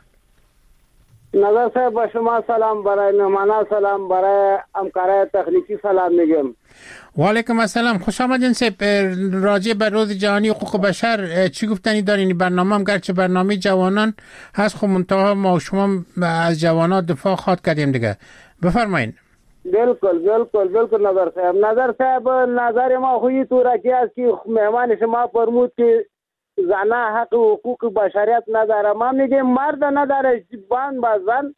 نظر صاحب با شما سلام، برای نمانا سلام، برای همکارای تکنیکی سلام میگم. و علیکم السلام، خوش آمدین صاحب. راجع به روز جهانی حقوق بشر چی گفتنی دارین؟ برنامه هم گرچه برنامه جوانان هست، خب منتها ما و شما از جوانان دفاع خواد کردیم دیگه. بفرمایین. بالکل بالکل بالکل نظر صاحب. نظر صاحب نظر ما خویی تو رکی است که مهمان شما فرمود که زنها حق و حقوق بشریت نداره. ما میگیم مرد نداره بان با زن.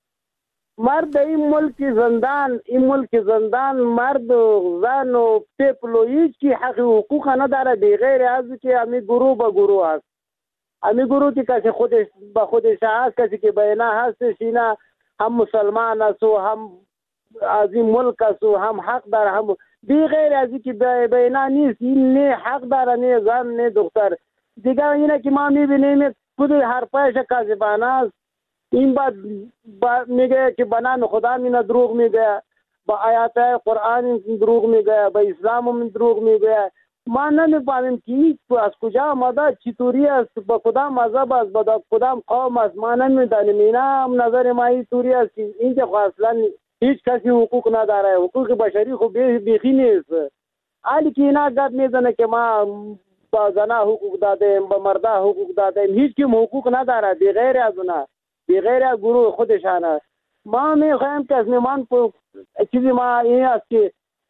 مرد این ملک زندان، این ملک زندان مرد و زن و طفل و هیچ کی حق و حقوق نداره بغیر از که همی گروه با گروه هست. همی گروه که کسی خودش با خودش هست، کسی که بینا هستش، اینا هم مسلمان است و هم از این ملک است و هم حق داره، هم بغیر از که بینا نیست. این نه حق داره، نه زن نه دختر. دیگه اینه که ما میبینیم خود حرفایش کاذبانه است. این بعد با میگه که بنام خدا مینا دروغ میگه، با آیات قرآن دروغ میگه، با اسلام هم دروغ میگه. ما نمیفهمیم که از کجا آمده، چطوری است، با کدام مذهب است، با کدام قوم است. ما نمیدانیم. اینا نظر ما اینطوری است که اینجا اصلا هیچ کسی حقوق نداره. حقوق بشری خب بیخی نیست. حالی که اینا گپ میزنه که ما با زنا حقوق دادیم، با مردا حقوق دادیم، هیچ کی حقوق نداره بغیر از اونا، بغیر از گروه خودشانه. ما میخوایم که از میمان چیزی ما این است که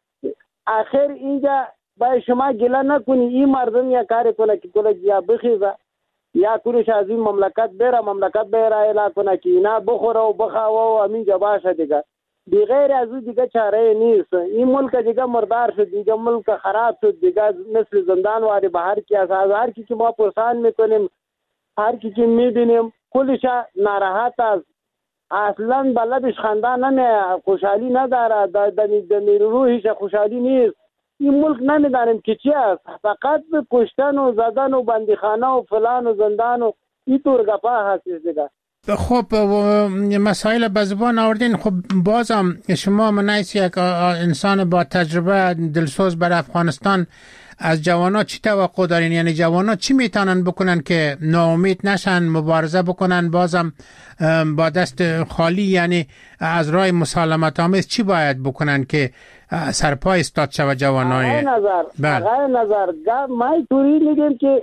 آخر اینجا باید شما گله نکنی این مردم یا کاری کنه که کلک یا بخیزه یا کلش از این مملکت بره، مملکت بره ایلا کنه که اینا بخوره و بخواه و همین جا باشه دیگه. بغیر از او دیگه چاره نیست. این ملک دیگه مردار شد، دیگه ملک خراب شد، دیگه مثل زندان واری به هر کی از هر کی که ما پرسان میکنیم، هر کی که میبینیم کلش ناراحت است. اصلا بلدش خندان نمی خوشحالی نداره، در روحش خوشحالی نیست. این ملک نمیدانیم که چی است، فقط به کشتن و زدن و بندیخانه و فلان و زندان و این طور گپا هست دیگه. خب مسائل به زبان آوردین. خب بازم شما منیس یک انسان با تجربه دلسوز بر افغانستان، از جوانا چی توقع دارین؟ یعنی جوانا چی میتونن بکنن که ناامید نشن، مبارزه بکنن بازم با دست خالی؟ یعنی از راه مسالمت آمیز چی باید بکنن که سرپای استاد شود جوانای؟ آقای نظر بله. آقای نظر ما توری میگیم که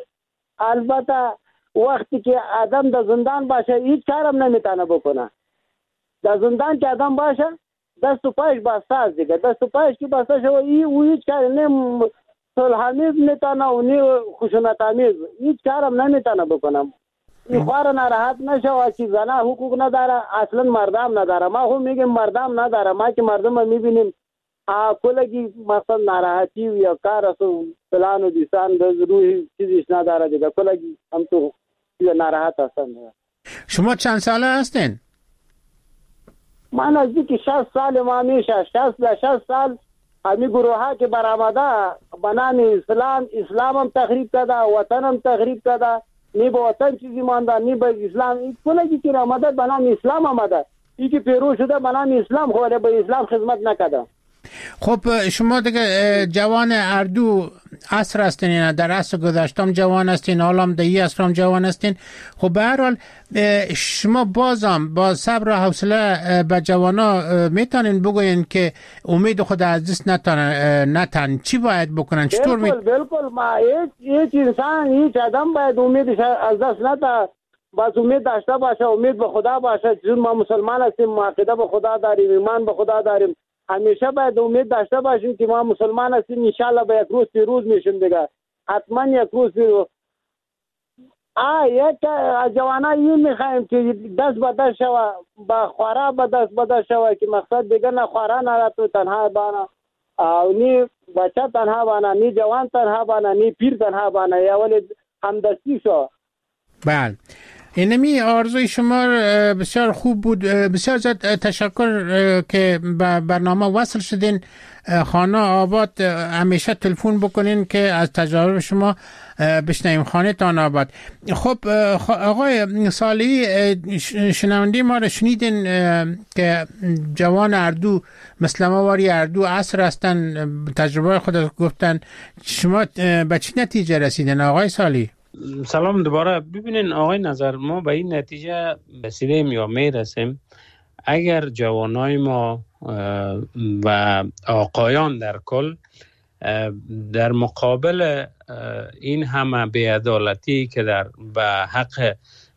البته وقتی که آدم در زندان باشه هیچ کارم نمیتونه بکنه. در زندان که آدم باشه دست و پایش بسته است دیگه. دست و پایش که بسته شده ای او هیچ کار نه صلح‌آمیز میتونه و نه خشونت‌آمیز هیچ کارم نمیتونه بکنم. این خوار ناراحت نشه که زنه حقوق نداره، اصلا مردم نداره. ما هم میگیم مردم نداره. ما که مردم رو میبینیم کلگی مثلا ناراحتی و یا کار است و فلان و دیسان روی چیزیش نداره دیگه. کلگی هم تو ناراحت هستن. شما چند ساله هستین؟ من نزدیک شصت سال ما میشه. شصت تا شصت سال امی گروه ها که برآمده به نام اسلام، اسلام هم تخریب کرده، وطن هم تخریب کرده، نی به وطن چیزی مانده نی به اسلام. این کلی که آمده به نام اسلام آمده، این که پیرو شده به نام اسلام خوره به اسلام خدمت نکرده. خب شما دیگه جوان اردو عصر هستین، در عصر گذشتم جوان هستین، حالا هم دهی عصر هم جوان هستین. خب به هر حال شما بازم با صبر و حوصله به جوانا میتونین بگوین که امید خود از دست نتن نتن چی باید بکنن؟ چطور می... بالکل بالکل ما هیچ هیچ انسان هیچ آدم باید امیدش از دست نتن، بس امید داشته باشه، امید به خدا باشه. چون ما مسلمان هستیم، ما عقیده به خدا داریم، ایمان به خدا داریم، همیشه باید امید داشته باشیم که ما مسلمان هستیم، ان شاء الله به یک روز پیروز میشیم دیگه، حتما یک روز پیروز. آ یک جوانا این میخوایم که دست به دست شوه، با خورا به دست به دست شوه، که مقصد دیگه نه خورا نه تنها بانه، او نی بچه تنها بانه، نی جوان تنها بانه، نی پیر تنها بانه، یا ولی همدستی شو. بله اینمی آرزوی شما بسیار خوب بود. بسیار زیاد تشکر که به برنامه وصل شدین. خانه آباد همیشه تلفن بکنین که از تجارب شما بشنویم. خانه تان آباد. خب آقای صالحی، شنونده ما رو شنیدین که جوان اردو مثل ما واری اردو عصر هستن، تجربه خود گفتن. شما به چی نتیجه رسیدین آقای صالحی؟ سلام دوباره. ببینین آقای نظر، ما به این نتیجه رسیدیم یا می رسیم اگر جوانای ما و آقایان در کل در مقابل این همه بی‌عدالتی که در به حق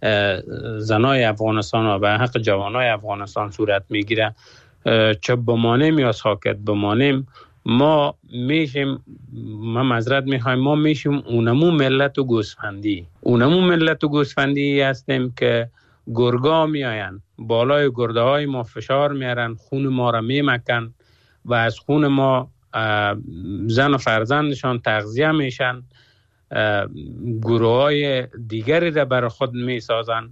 زنای افغانستان و به حق جوانای افغانستان صورت میگیره چه بمانیم یا ساکت بمانیم، ما میشیم، ما معذرت میخوایم، ما میشیم اونمو ملت و گوسفندی اونمو ملت و گوسفندی هستیم که گرگا میاین بالای گرده های ما فشار میارن، خون ما را میمکن و از خون ما زن و فرزندشان تغذیه میشن، گروه های دیگری را برای خود میسازن.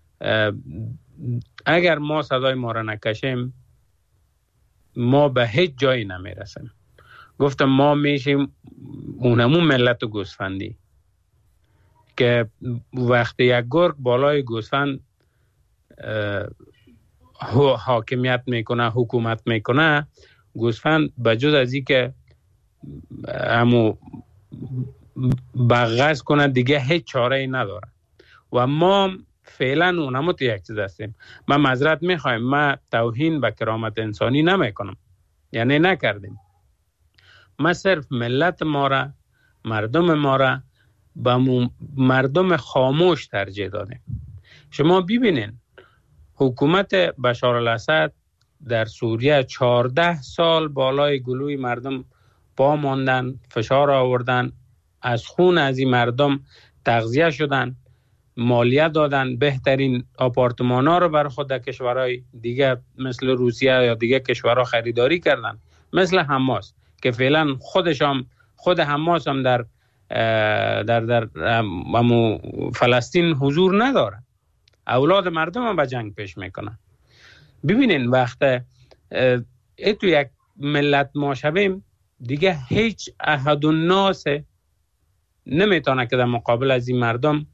اگر ما صدای ما را نکشیم ما به هیچ جایی نمیرسیم. گفتم ما میشیم اونمون ملت و گوسفندی که وقتی یک گرگ بالای گوسفند حاکمیت میکنه، حکومت میکنه، گوسفند بجز از این که همو بغض کنه دیگه هیچ چاره ای نداره. و ما فعلا اونمو تو یک چیز هستیم. من معذرت میخوایم، ما توهین به کرامت انسانی نمیکنم، یعنی نکردیم. ما صرف ملت ما را، مردم ما را به مردم خاموش ترجیح دادیم. شما ببینین حکومت بشار الاسد در سوریه چهارده سال بالای گلوی مردم پا ماندن، فشار آوردن، از خون از این مردم تغذیه شدن، مالیه دادن، بهترین آپارتمان ها رو بر خود در کشورهای دیگه مثل روسیه یا دیگه کشورها خریداری کردن، مثل حماس که فعلا خودش هم خود حماس هم در در در امو فلسطین حضور نداره، اولاد مردم هم به جنگ پیش میکنن. ببینین وقت ایتو یک ملت ما شویم دیگه هیچ احد الناس نمیتونه که در مقابل از این مردم،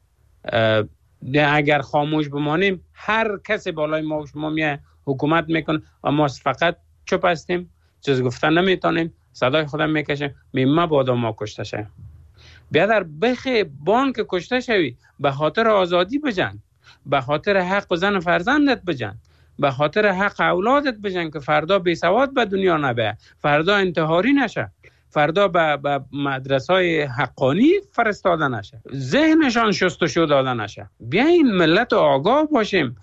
اگر خاموش بمانیم هر کسی بالای ما و شما میه حکومت میکنه و ما فقط چوب هستیم، چیز گفتن نمیتونیم، صدای خودم میکشیم، میمه بادا ما کشته شویم. بیادر بخی بانک کشته شوی به خاطر آزادی بجنگ، به خاطر حق زن و فرزندت بجنگ، به خاطر حق اولادت بجنگ که فردا بی سواد به دنیا نبه، فردا انتحاری نشه، فردا به, به مدرسه‌های حقانی فرستاده نشه، ذهنشان شستشو داده نشه. بیاین ملت آگاه باشیم.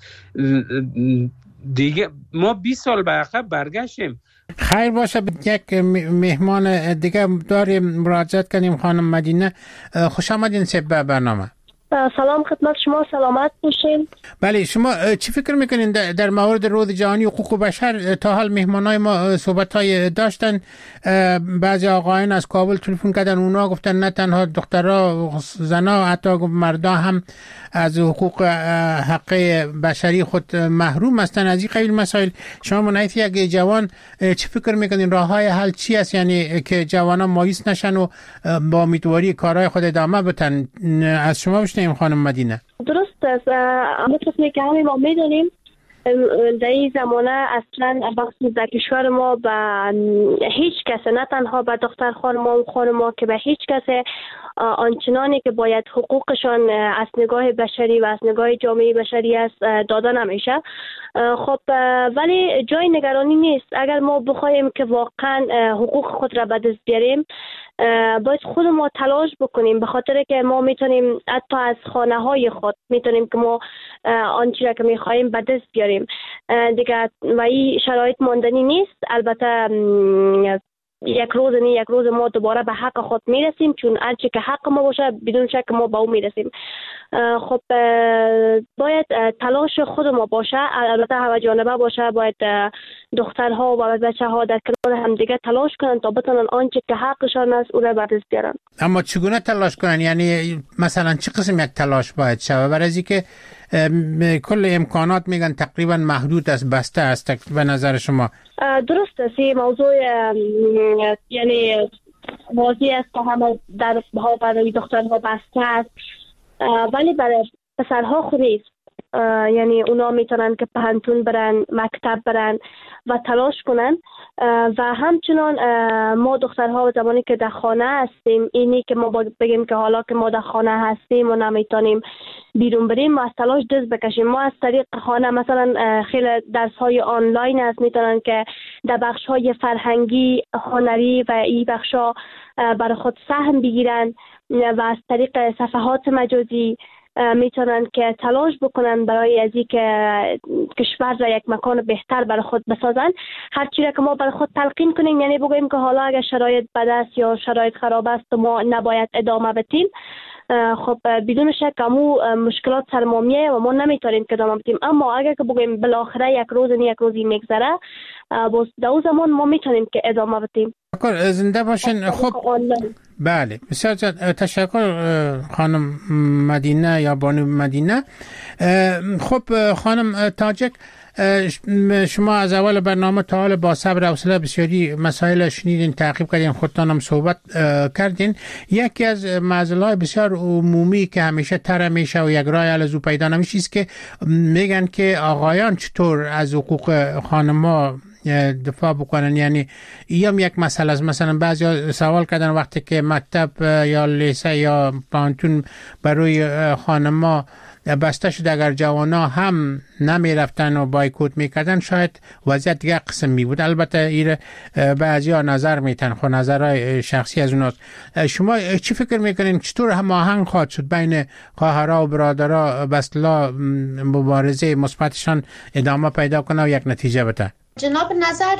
دیگه ما بیست سال به عقب برگشتیم. خیر باشه. یک مهمان دیگه داریم، مراجعت کنیم. خانم مدینه، خوش آمدین به برنامه. سلام خدمت شما، سلامت باشین. بله، شما چی فکر میکنین در مورد روز جهانی حقوق بشر؟ تا حال مهمانای ما صحبت‌های داشتن، بعضی آقایان از کابل تلفن کردن، اونا گفتن نه تنها دخترها، زنا، حتی مردا هم از حقوق حق بشری خود محروم هستن. از این قبیل مسائل شما منعیت یک جوان چی فکر میکنین راههای حل چی است؟ یعنی که جوانان مایوس نشن و با امیدواری کارهای خود ادامه بدن. از شما بشنویم خانم مدینه. درست است. همونطور که همه ما میدونیم در این زمانه اصلا بخصوص در کشور ما به هیچ کس، نه تنها به دختر خانم و خانم که به هیچ کس آنچنانی که باید حقوقشان از نگاه بشری و از نگاه جامعه بشری است داده نمیشه. خب ولی جای نگرانی نیست. اگر ما بخوایم که واقعا حقوق خود را به دست بیاریم، باید خود ما تلاش بکنیم، به خاطر که ما میتونیم حتی از خانه های خود میتونیم که ما آنچه را که میخوایم به دست بیاریم دیگه. و این شرایط ماندنی نیست. البته یک روز نه یک روز ما دوباره به حق خود میرسیم، چون هرچی که حق ما باشه بدون شک ما به اون میرسیم. خب باید تلاش خود ما باشه، البته همه جانبه باشه. باید دخترها و بچه ها در کنار هم دیگه تلاش کنن تا بتونن آنچه که حقشان است اون را به دست بیارن. اما چگونه تلاش کنن؟ یعنی مثلا چه قسم یک تلاش باید شود؟ برای از اینکه کل امکانات میگن تقریبا محدود است، بسته است. به نظر شما درست است این موضوع؟ یعنی واضح است که همه در ها برای دخترها بسته است، ولی برای پسرها خود نیست. یعنی اونا میتونن که پهنتون برن، مکتب برن و تلاش کنن. و همچنان ما دخترها زمانی که در خانه هستیم، اینی که ما بگیم که حالا که ما در خانه هستیم و نمیتونیم بیرون بریم، ما از تلاش دست بکشیم. ما از طریق خانه مثلا خیلی درس های آنلاین هست، میتونن که در بخش های فرهنگی، هنری و این بخش ها برای خود سهم بگیرن و از طریق صفحات مجازی میتونن که تلاش بکنن برای از این که کشور را یک مکان بهتر برای خود بسازن. هر چیزی که ما برای خود تلقین کنیم، یعنی بگوییم که حالا اگر شرایط بد است یا شرایط خراب است ما نباید ادامه بدیم، خب بدون شک همو مشکلات سر ما میه و ما نمیتونیم که ادامه بدیم. اما اگر که بگوییم بالاخره یک روز نه یک روزی میگذره، باز در اون زمان ما میتونیم که ادامه بدیم. زنده باشین. خب بله، بسیار تشکر خانم مدینه یا بانو مدینه. خب خانم تاجک، شما از اول برنامه تا حال با صبر و حوصله بسیاری مسائل شنیدین، تعقیب کردین، خودتان هم صحبت کردین. یکی از معضلات بسیار عمومی که همیشه تر میشه و یک راه حل از او پیدا نمیشه است که میگن که آقایان چطور از حقوق خانم‌ها دفاع بکنن. یعنی این یک مسئله است. مثلا بعضی سوال کردن وقتی که مکتب یا لیسه یا پانتون برای خانم‌ها بسته شد، اگر جوانا هم نمی رفتن و بایکوت میکردن شاید وضعیت دیگه قسم می بود. البته این بعضی ها نظر میتن، خود نظرهای شخصی از اوناست. شما چی فکر میکنین چطور هماهنگ خواهد شد بین خواهرها و برادرها به اصطلاح مبارزه مثبتشان ادامه پیدا کنه و یک نتیجه بده؟ جناب نظر،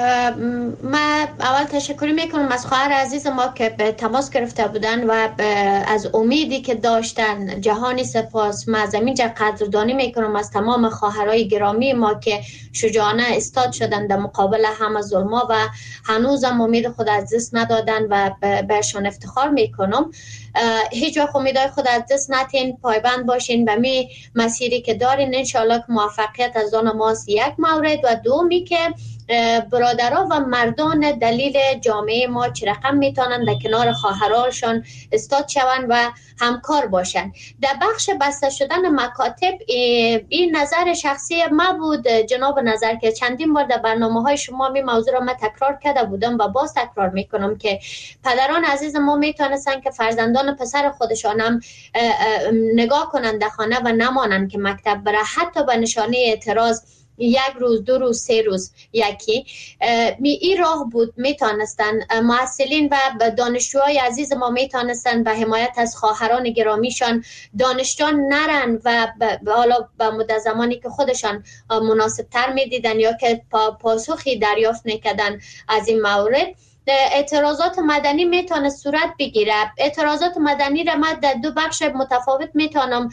من اول تشکر میکنم از خواهر عزیز ما که به تماس گرفته بودن و از امیدی که داشتن. جهانی سپاس. من از اینجا قدردانی میکنم از تمام خواهرای گرامی ما که شجاعانه استاد شدن در مقابل همه ظلما و هنوزم امید خود از دست ندادن و بهشان افتخار میکنم. هیچ وقت امیدهای خود از دست ندین، پایبند باشین به می مسیری که دارین. انشالله که موفقیت از آن ماست. یک مورد و دومی که برادرها و مردان دلیل جامعه ما چه رقم میتونن در کنار خواهراشون استاد شون و همکار باشن. در بخش بسته شدن مکاتب، این نظر شخصی ما بود جناب نظر که چندین بار در برنامه های شما می موضوع را من تکرار کرده بودم و باز تکرار میکنم که پدران عزیز ما میتونستن که فرزندان پسر خودشان هم نگاه کنند در خانه و نمانند که مکتب بره، حتی به نشانه اعتراض یک روز، دو روز، سه روز یکی. این راه بود. میتونستن معسلین و دانشجوهای عزیز ما میتونستن به حمایت از خواهران گرامیشان دانشجان نرن و حالا به مدت زمانی که خودشان مناسب تر میدیدن یا که پاسخی دریافت میکردن از این مورد اعتراضات مدنی میتونه صورت بگیره. اعتراضات مدنی را من در دو بخش متفاوت میتونم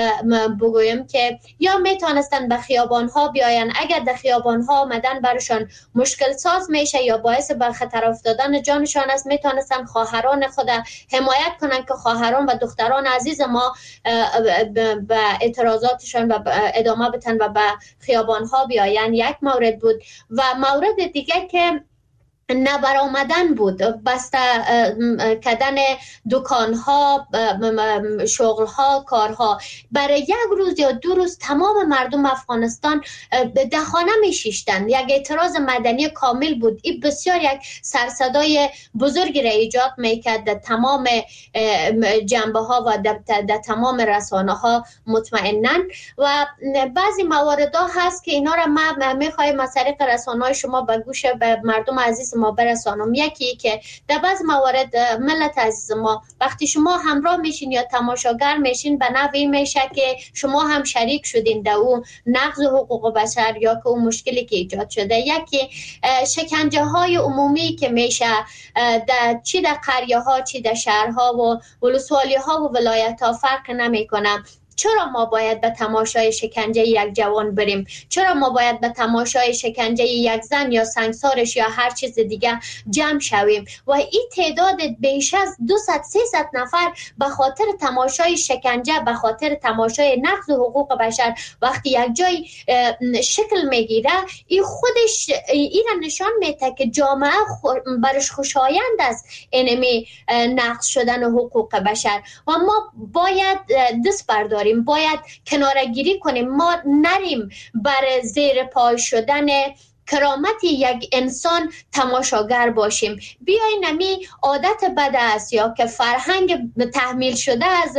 بگویم که یا میتونستن به خیابان ها بیاین، اگر در خیابان ها آمدن برشان مشکل ساز میشه یا باعث به خطر افتادن جانشان است، میتونستن خواهران خود حمایت کنن که خواهران و دختران عزیز ما به اعتراضاتشان و ادامه بدن و به خیابان ها بیاین. یک مورد بود. و مورد دیگه که نبرآمدن بود، بسته کردن دکان‌ها، شغل‌ها، کارها. برای یک روز یا دو روز تمام مردم افغانستان در خانه می‌شیشتند. یک اعتراض مدنی کامل بود. این بسیار یک سرصدای بزرگی را ایجاد می‌کرد در تمام جنبه‌ها و در, در تمام رسانه‌ها مطمئناً. و بعضی موارد هست که اینا را ما می‌خوایم از طریق رسانه‌های شما به گوش به مردم عزیز ما برسانم. یکی که در بعض موارد ملت عزیز ما وقتی شما همراه میشین یا تماشاگر میشین به نوعی میشه که شما هم شریک شدین در اون نقض حقوق بشر یا که اون مشکلی که ایجاد شده. یکی شکنجه های عمومی که میشه در چی در قریه ها چی در شهرها و ولسوالی ها و ولایت ها فرق نمیکنه. چرا ما باید به تماشای شکنجه یک جوان بریم؟ چرا ما باید به تماشای شکنجه یک زن یا سنگسارش یا هر چیز دیگه جمع شویم؟ و این تعداد بیش از دویست سیصد نفر به خاطر تماشای شکنجه، به خاطر تماشای نقض حقوق بشر وقتی یک جای شکل میگیره، این خودش این نشان میده که جامعه برش خوشایند است اینمی نقض شدن حقوق بشر. و ما باید دست برداریم، باید کنارگیری کنیم. ما نریم بر زیر پای شدن کرامت یک انسان تماشاگر باشیم. بیاین نمی عادت بد است یا که فرهنگ تحمیل شده از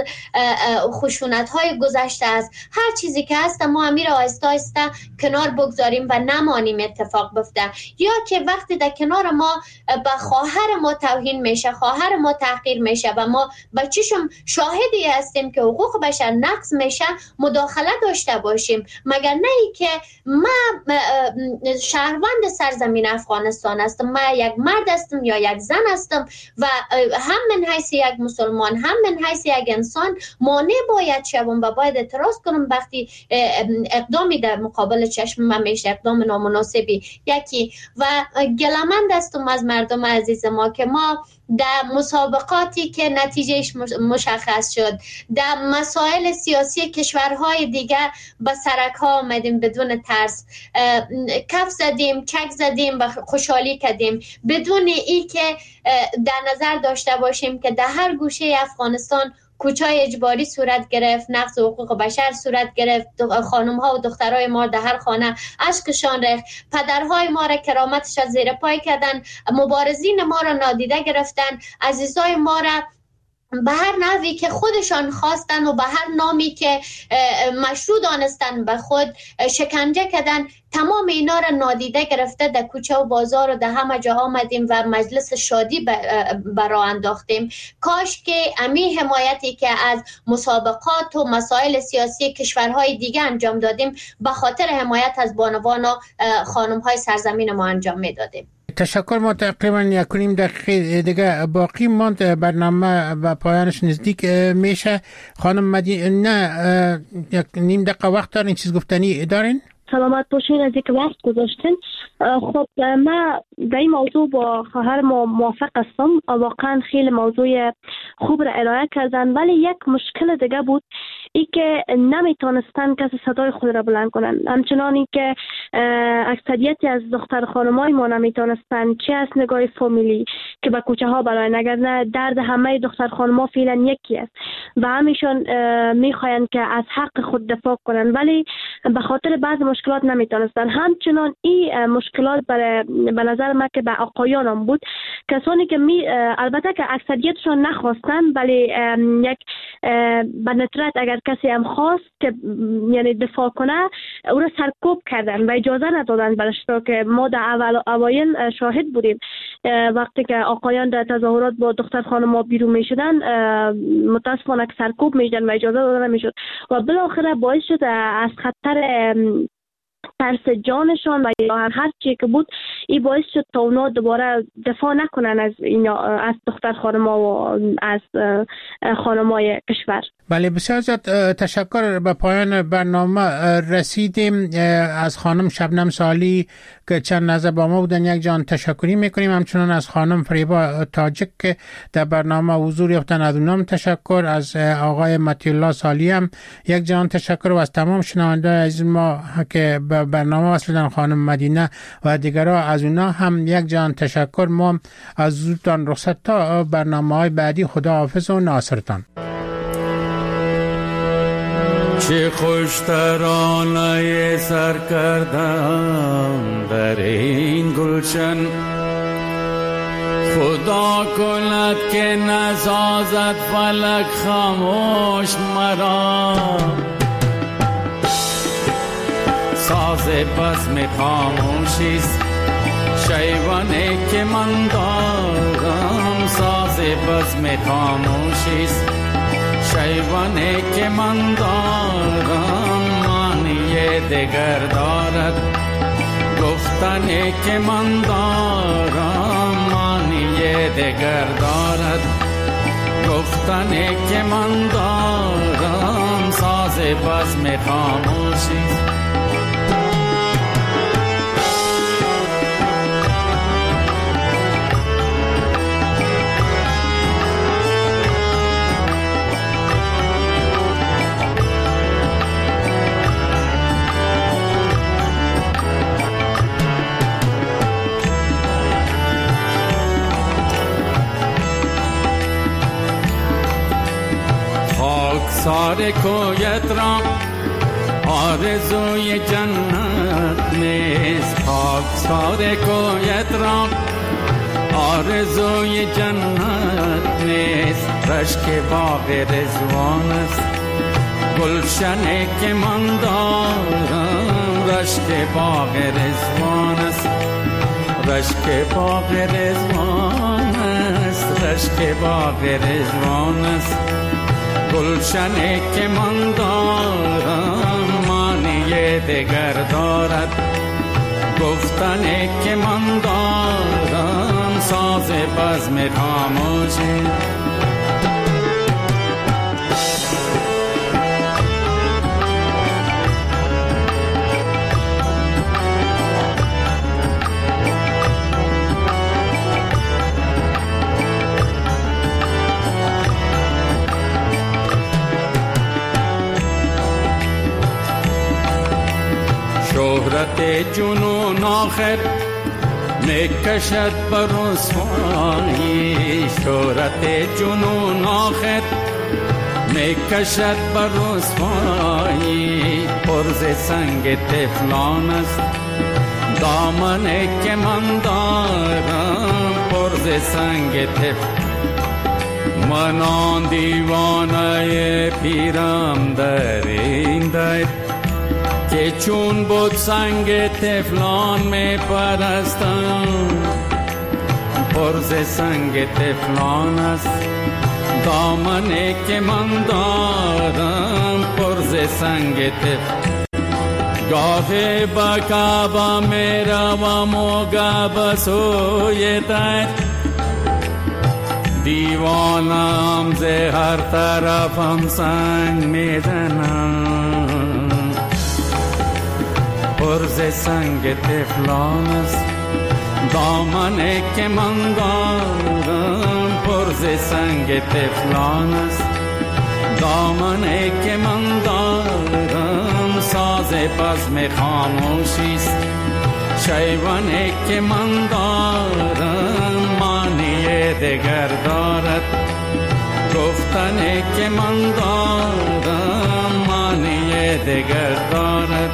خشونت های گذشته است، هر چیزی که هست ما امیر آهسته آهسته کنار بگذاریم و نمانیم اتفاق بفته. یا که وقتی در کنار ما به خواهر ما توهین میشه، خواهر ما تحقیر میشه و ما بچه‌شم شاهدی هستیم که حقوق بشر نقض میشه، مداخله داشته باشیم. مگر نه ای که ما شهروند سرزمین افغانستان هستم، من یک مرد هستم یا یک زن هستم و هم من حیث یک مسلمان هم من حیث یک انسان مانع باید شوم و باید اعتراض کنم وقتی اقدامی در مقابل چشم من میشه، اقدام نامناسبی. یکی و گلمند هستم از مردم عزیز ما که ما در مسابقاتی که نتیجهش مشخص شد، در مسائل سیاسی کشورهای دیگر به سرک ها آمدیم بدون ترس، کف زدیم، چک زدیم و خوشحالی کردیم بدون ای که در نظر داشته باشیم که در هر گوشه افغانستان کوچای اجباری صورت گرفت، نقض حقوق بشر صورت گرفت، خانم ها و دخترای ما در هر خانه اشکشان ریخت، پدرهای ما را کرامتش از زیر پای کردن، مبارزین ما را نادیده گرفتن، عزیزای ما را به هر نحوی که خودشان خواستن و به هر نامی که مشروع دانستن به خود شکنجه کردن. تمام اینا را نادیده گرفته در کوچه و بازار و در همه جا آمدیم و مجلس شادی برا انداختیم. کاش که امی حمایتی که از مسابقات و مسائل سیاسی کشورهای دیگه انجام دادیم به خاطر حمایت از بانوان و خانم‌های سرزمین ما انجام میدادیم. تشکر. ما تقریبا یک و نیم دقیقه دیگه باقی ماند، برنامه و پایانش نزدیک میشه. خانم مدینه یک نیم دقیقه وقت دارین، چیز گفتنی دارین؟ سلامت باشین از یک وقت گذاشتین. خب من در این موضوع با خواهر ما موافق هستم، واقعا خیلی موضوع خوب را ارائه کردن، ولی یک مشکل دیگه بود ای که نمیتونستن کسی صدای خود را بلند کنن. همچنانی که اکثریتی از دختر خانمای ما نمیتونستن، چه از نگاه فامیلی که به کوچه ها برای نگردن، درد همه دختر خانما فعلا یکی است و همیشون میخواین که از حق خود دفاع کنن، ولی به خاطر بعض مشکلات نمیتونستن. همچنان این مشکلات برای به نظر من که به آقایان هم بود، کسانی که می البته که اکثریتشون نخواستن، ولی یک به ندرت اگر کسی هم خواست که یعنی دفاع کنه او را سرکوب کردن و اجازه ندادن برش، که ما در اول اوایل شاهد بودیم وقتی که آقایان در تظاهرات با دختر خانم ها بیرون می شدن متاسفانه سرکوب می شدن و اجازه دادن نمی شد و بالاخره باعث شد از خطر ترس جانشان و یا هر چی که بود، این باعث شد تا اونا دوباره دفاع نکنن از اینا، از دختر خانما و از خانمای کشور. بله، بسیار زیاد تشکر. به پایان برنامه رسیدیم. از خانم شبنم سالی که چند لحظه با ما بودن یک جان تشکری میکنیم، همچنان از خانم فریبا تاجک که در برنامه حضور یافتن از اونام تشکر، از آقای متی الله سالی هم یک جان تشکر و از تمام شنوندگان عزیز ما که به برنامه وصلدن، خانم مدینه و دیگرها، از اونا هم یک جان تشکر. ما از زودتان رخصت تا برنامه های بعدی. خدا حافظ و ناصرتان. چه خوش ترانه سر کردم در این گلشن، خدا کند که نسازد فلک خاموش مرا. ساز بزم خاموشیست شیوانی که من دارم، ساز بزم خاموشیست شیوانی که من دارم. معنی دگر دارد گفتنی که من دارم، معنی دگر دارد گفتنی که من دارم. ساز بزم خاموشیست. سار کویت را آرزوی جنت نیست، خاک سار کویت را آرزوی جنت نیست. رشک باغ رضوان است گلشنی که من دارم، رشک باغ رضوان است، رشک باغ رضوان است، رشک باغ رضوان است. گلشنی که من دارم معنی دگر دارد گفتنی که من دارم. ساز بزم خاموشی شهرت جنون آخر میکشد بر رسوایی، شهرت جنون آخر میکشد بر رسوایی. پرز سنگ طفلان است دامنی که من دارم، پرز سنگ طفلان. من آن دیوانه پیرم در این در که چون بود سنگ طفلان می پرستم. پرز سنگ طفلان است دامنی که من دارم، پرز سنگ طفلان. گاهی با کعبه می روم و گاه سوی در، دیوانم ز هر طرفم سنگ می زنم. پرز سنگ طفلان است دامنی که من دارم، پرز سنگ طفلان است دامنی که من دارم. ساز بزم خاموشیست شیوانی که من دارم، معنی دگر دارد گفتنی که من دارم، معنی دگر دارد.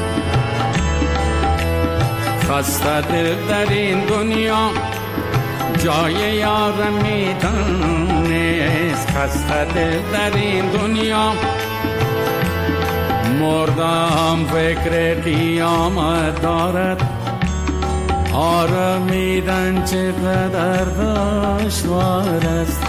خسته دل در این دنیا جای یار میدانست خسته دل در این دنیا مردم فکر قیامت دارد آرمیدن چقدر دشوار است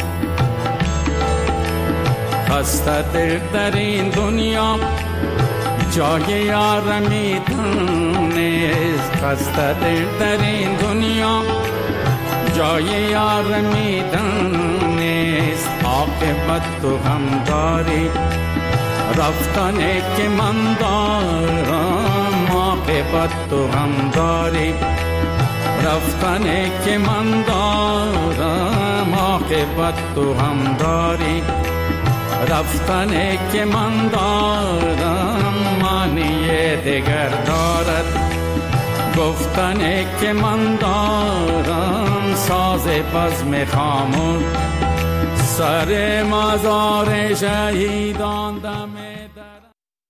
خسته دل در این دنیا جای یار میدانست خسته دل در این دنیا جای یار میدانست عاقبت تو هم داری رفتنه که من دارم عاقبت تو هم داری رفتنه که من دارم عاقبت تو هم داری رفتنه که من دارم معنی دیگر دارد گفتنه که من دارم ساز بزم خاموش سر مزار شهیدان دم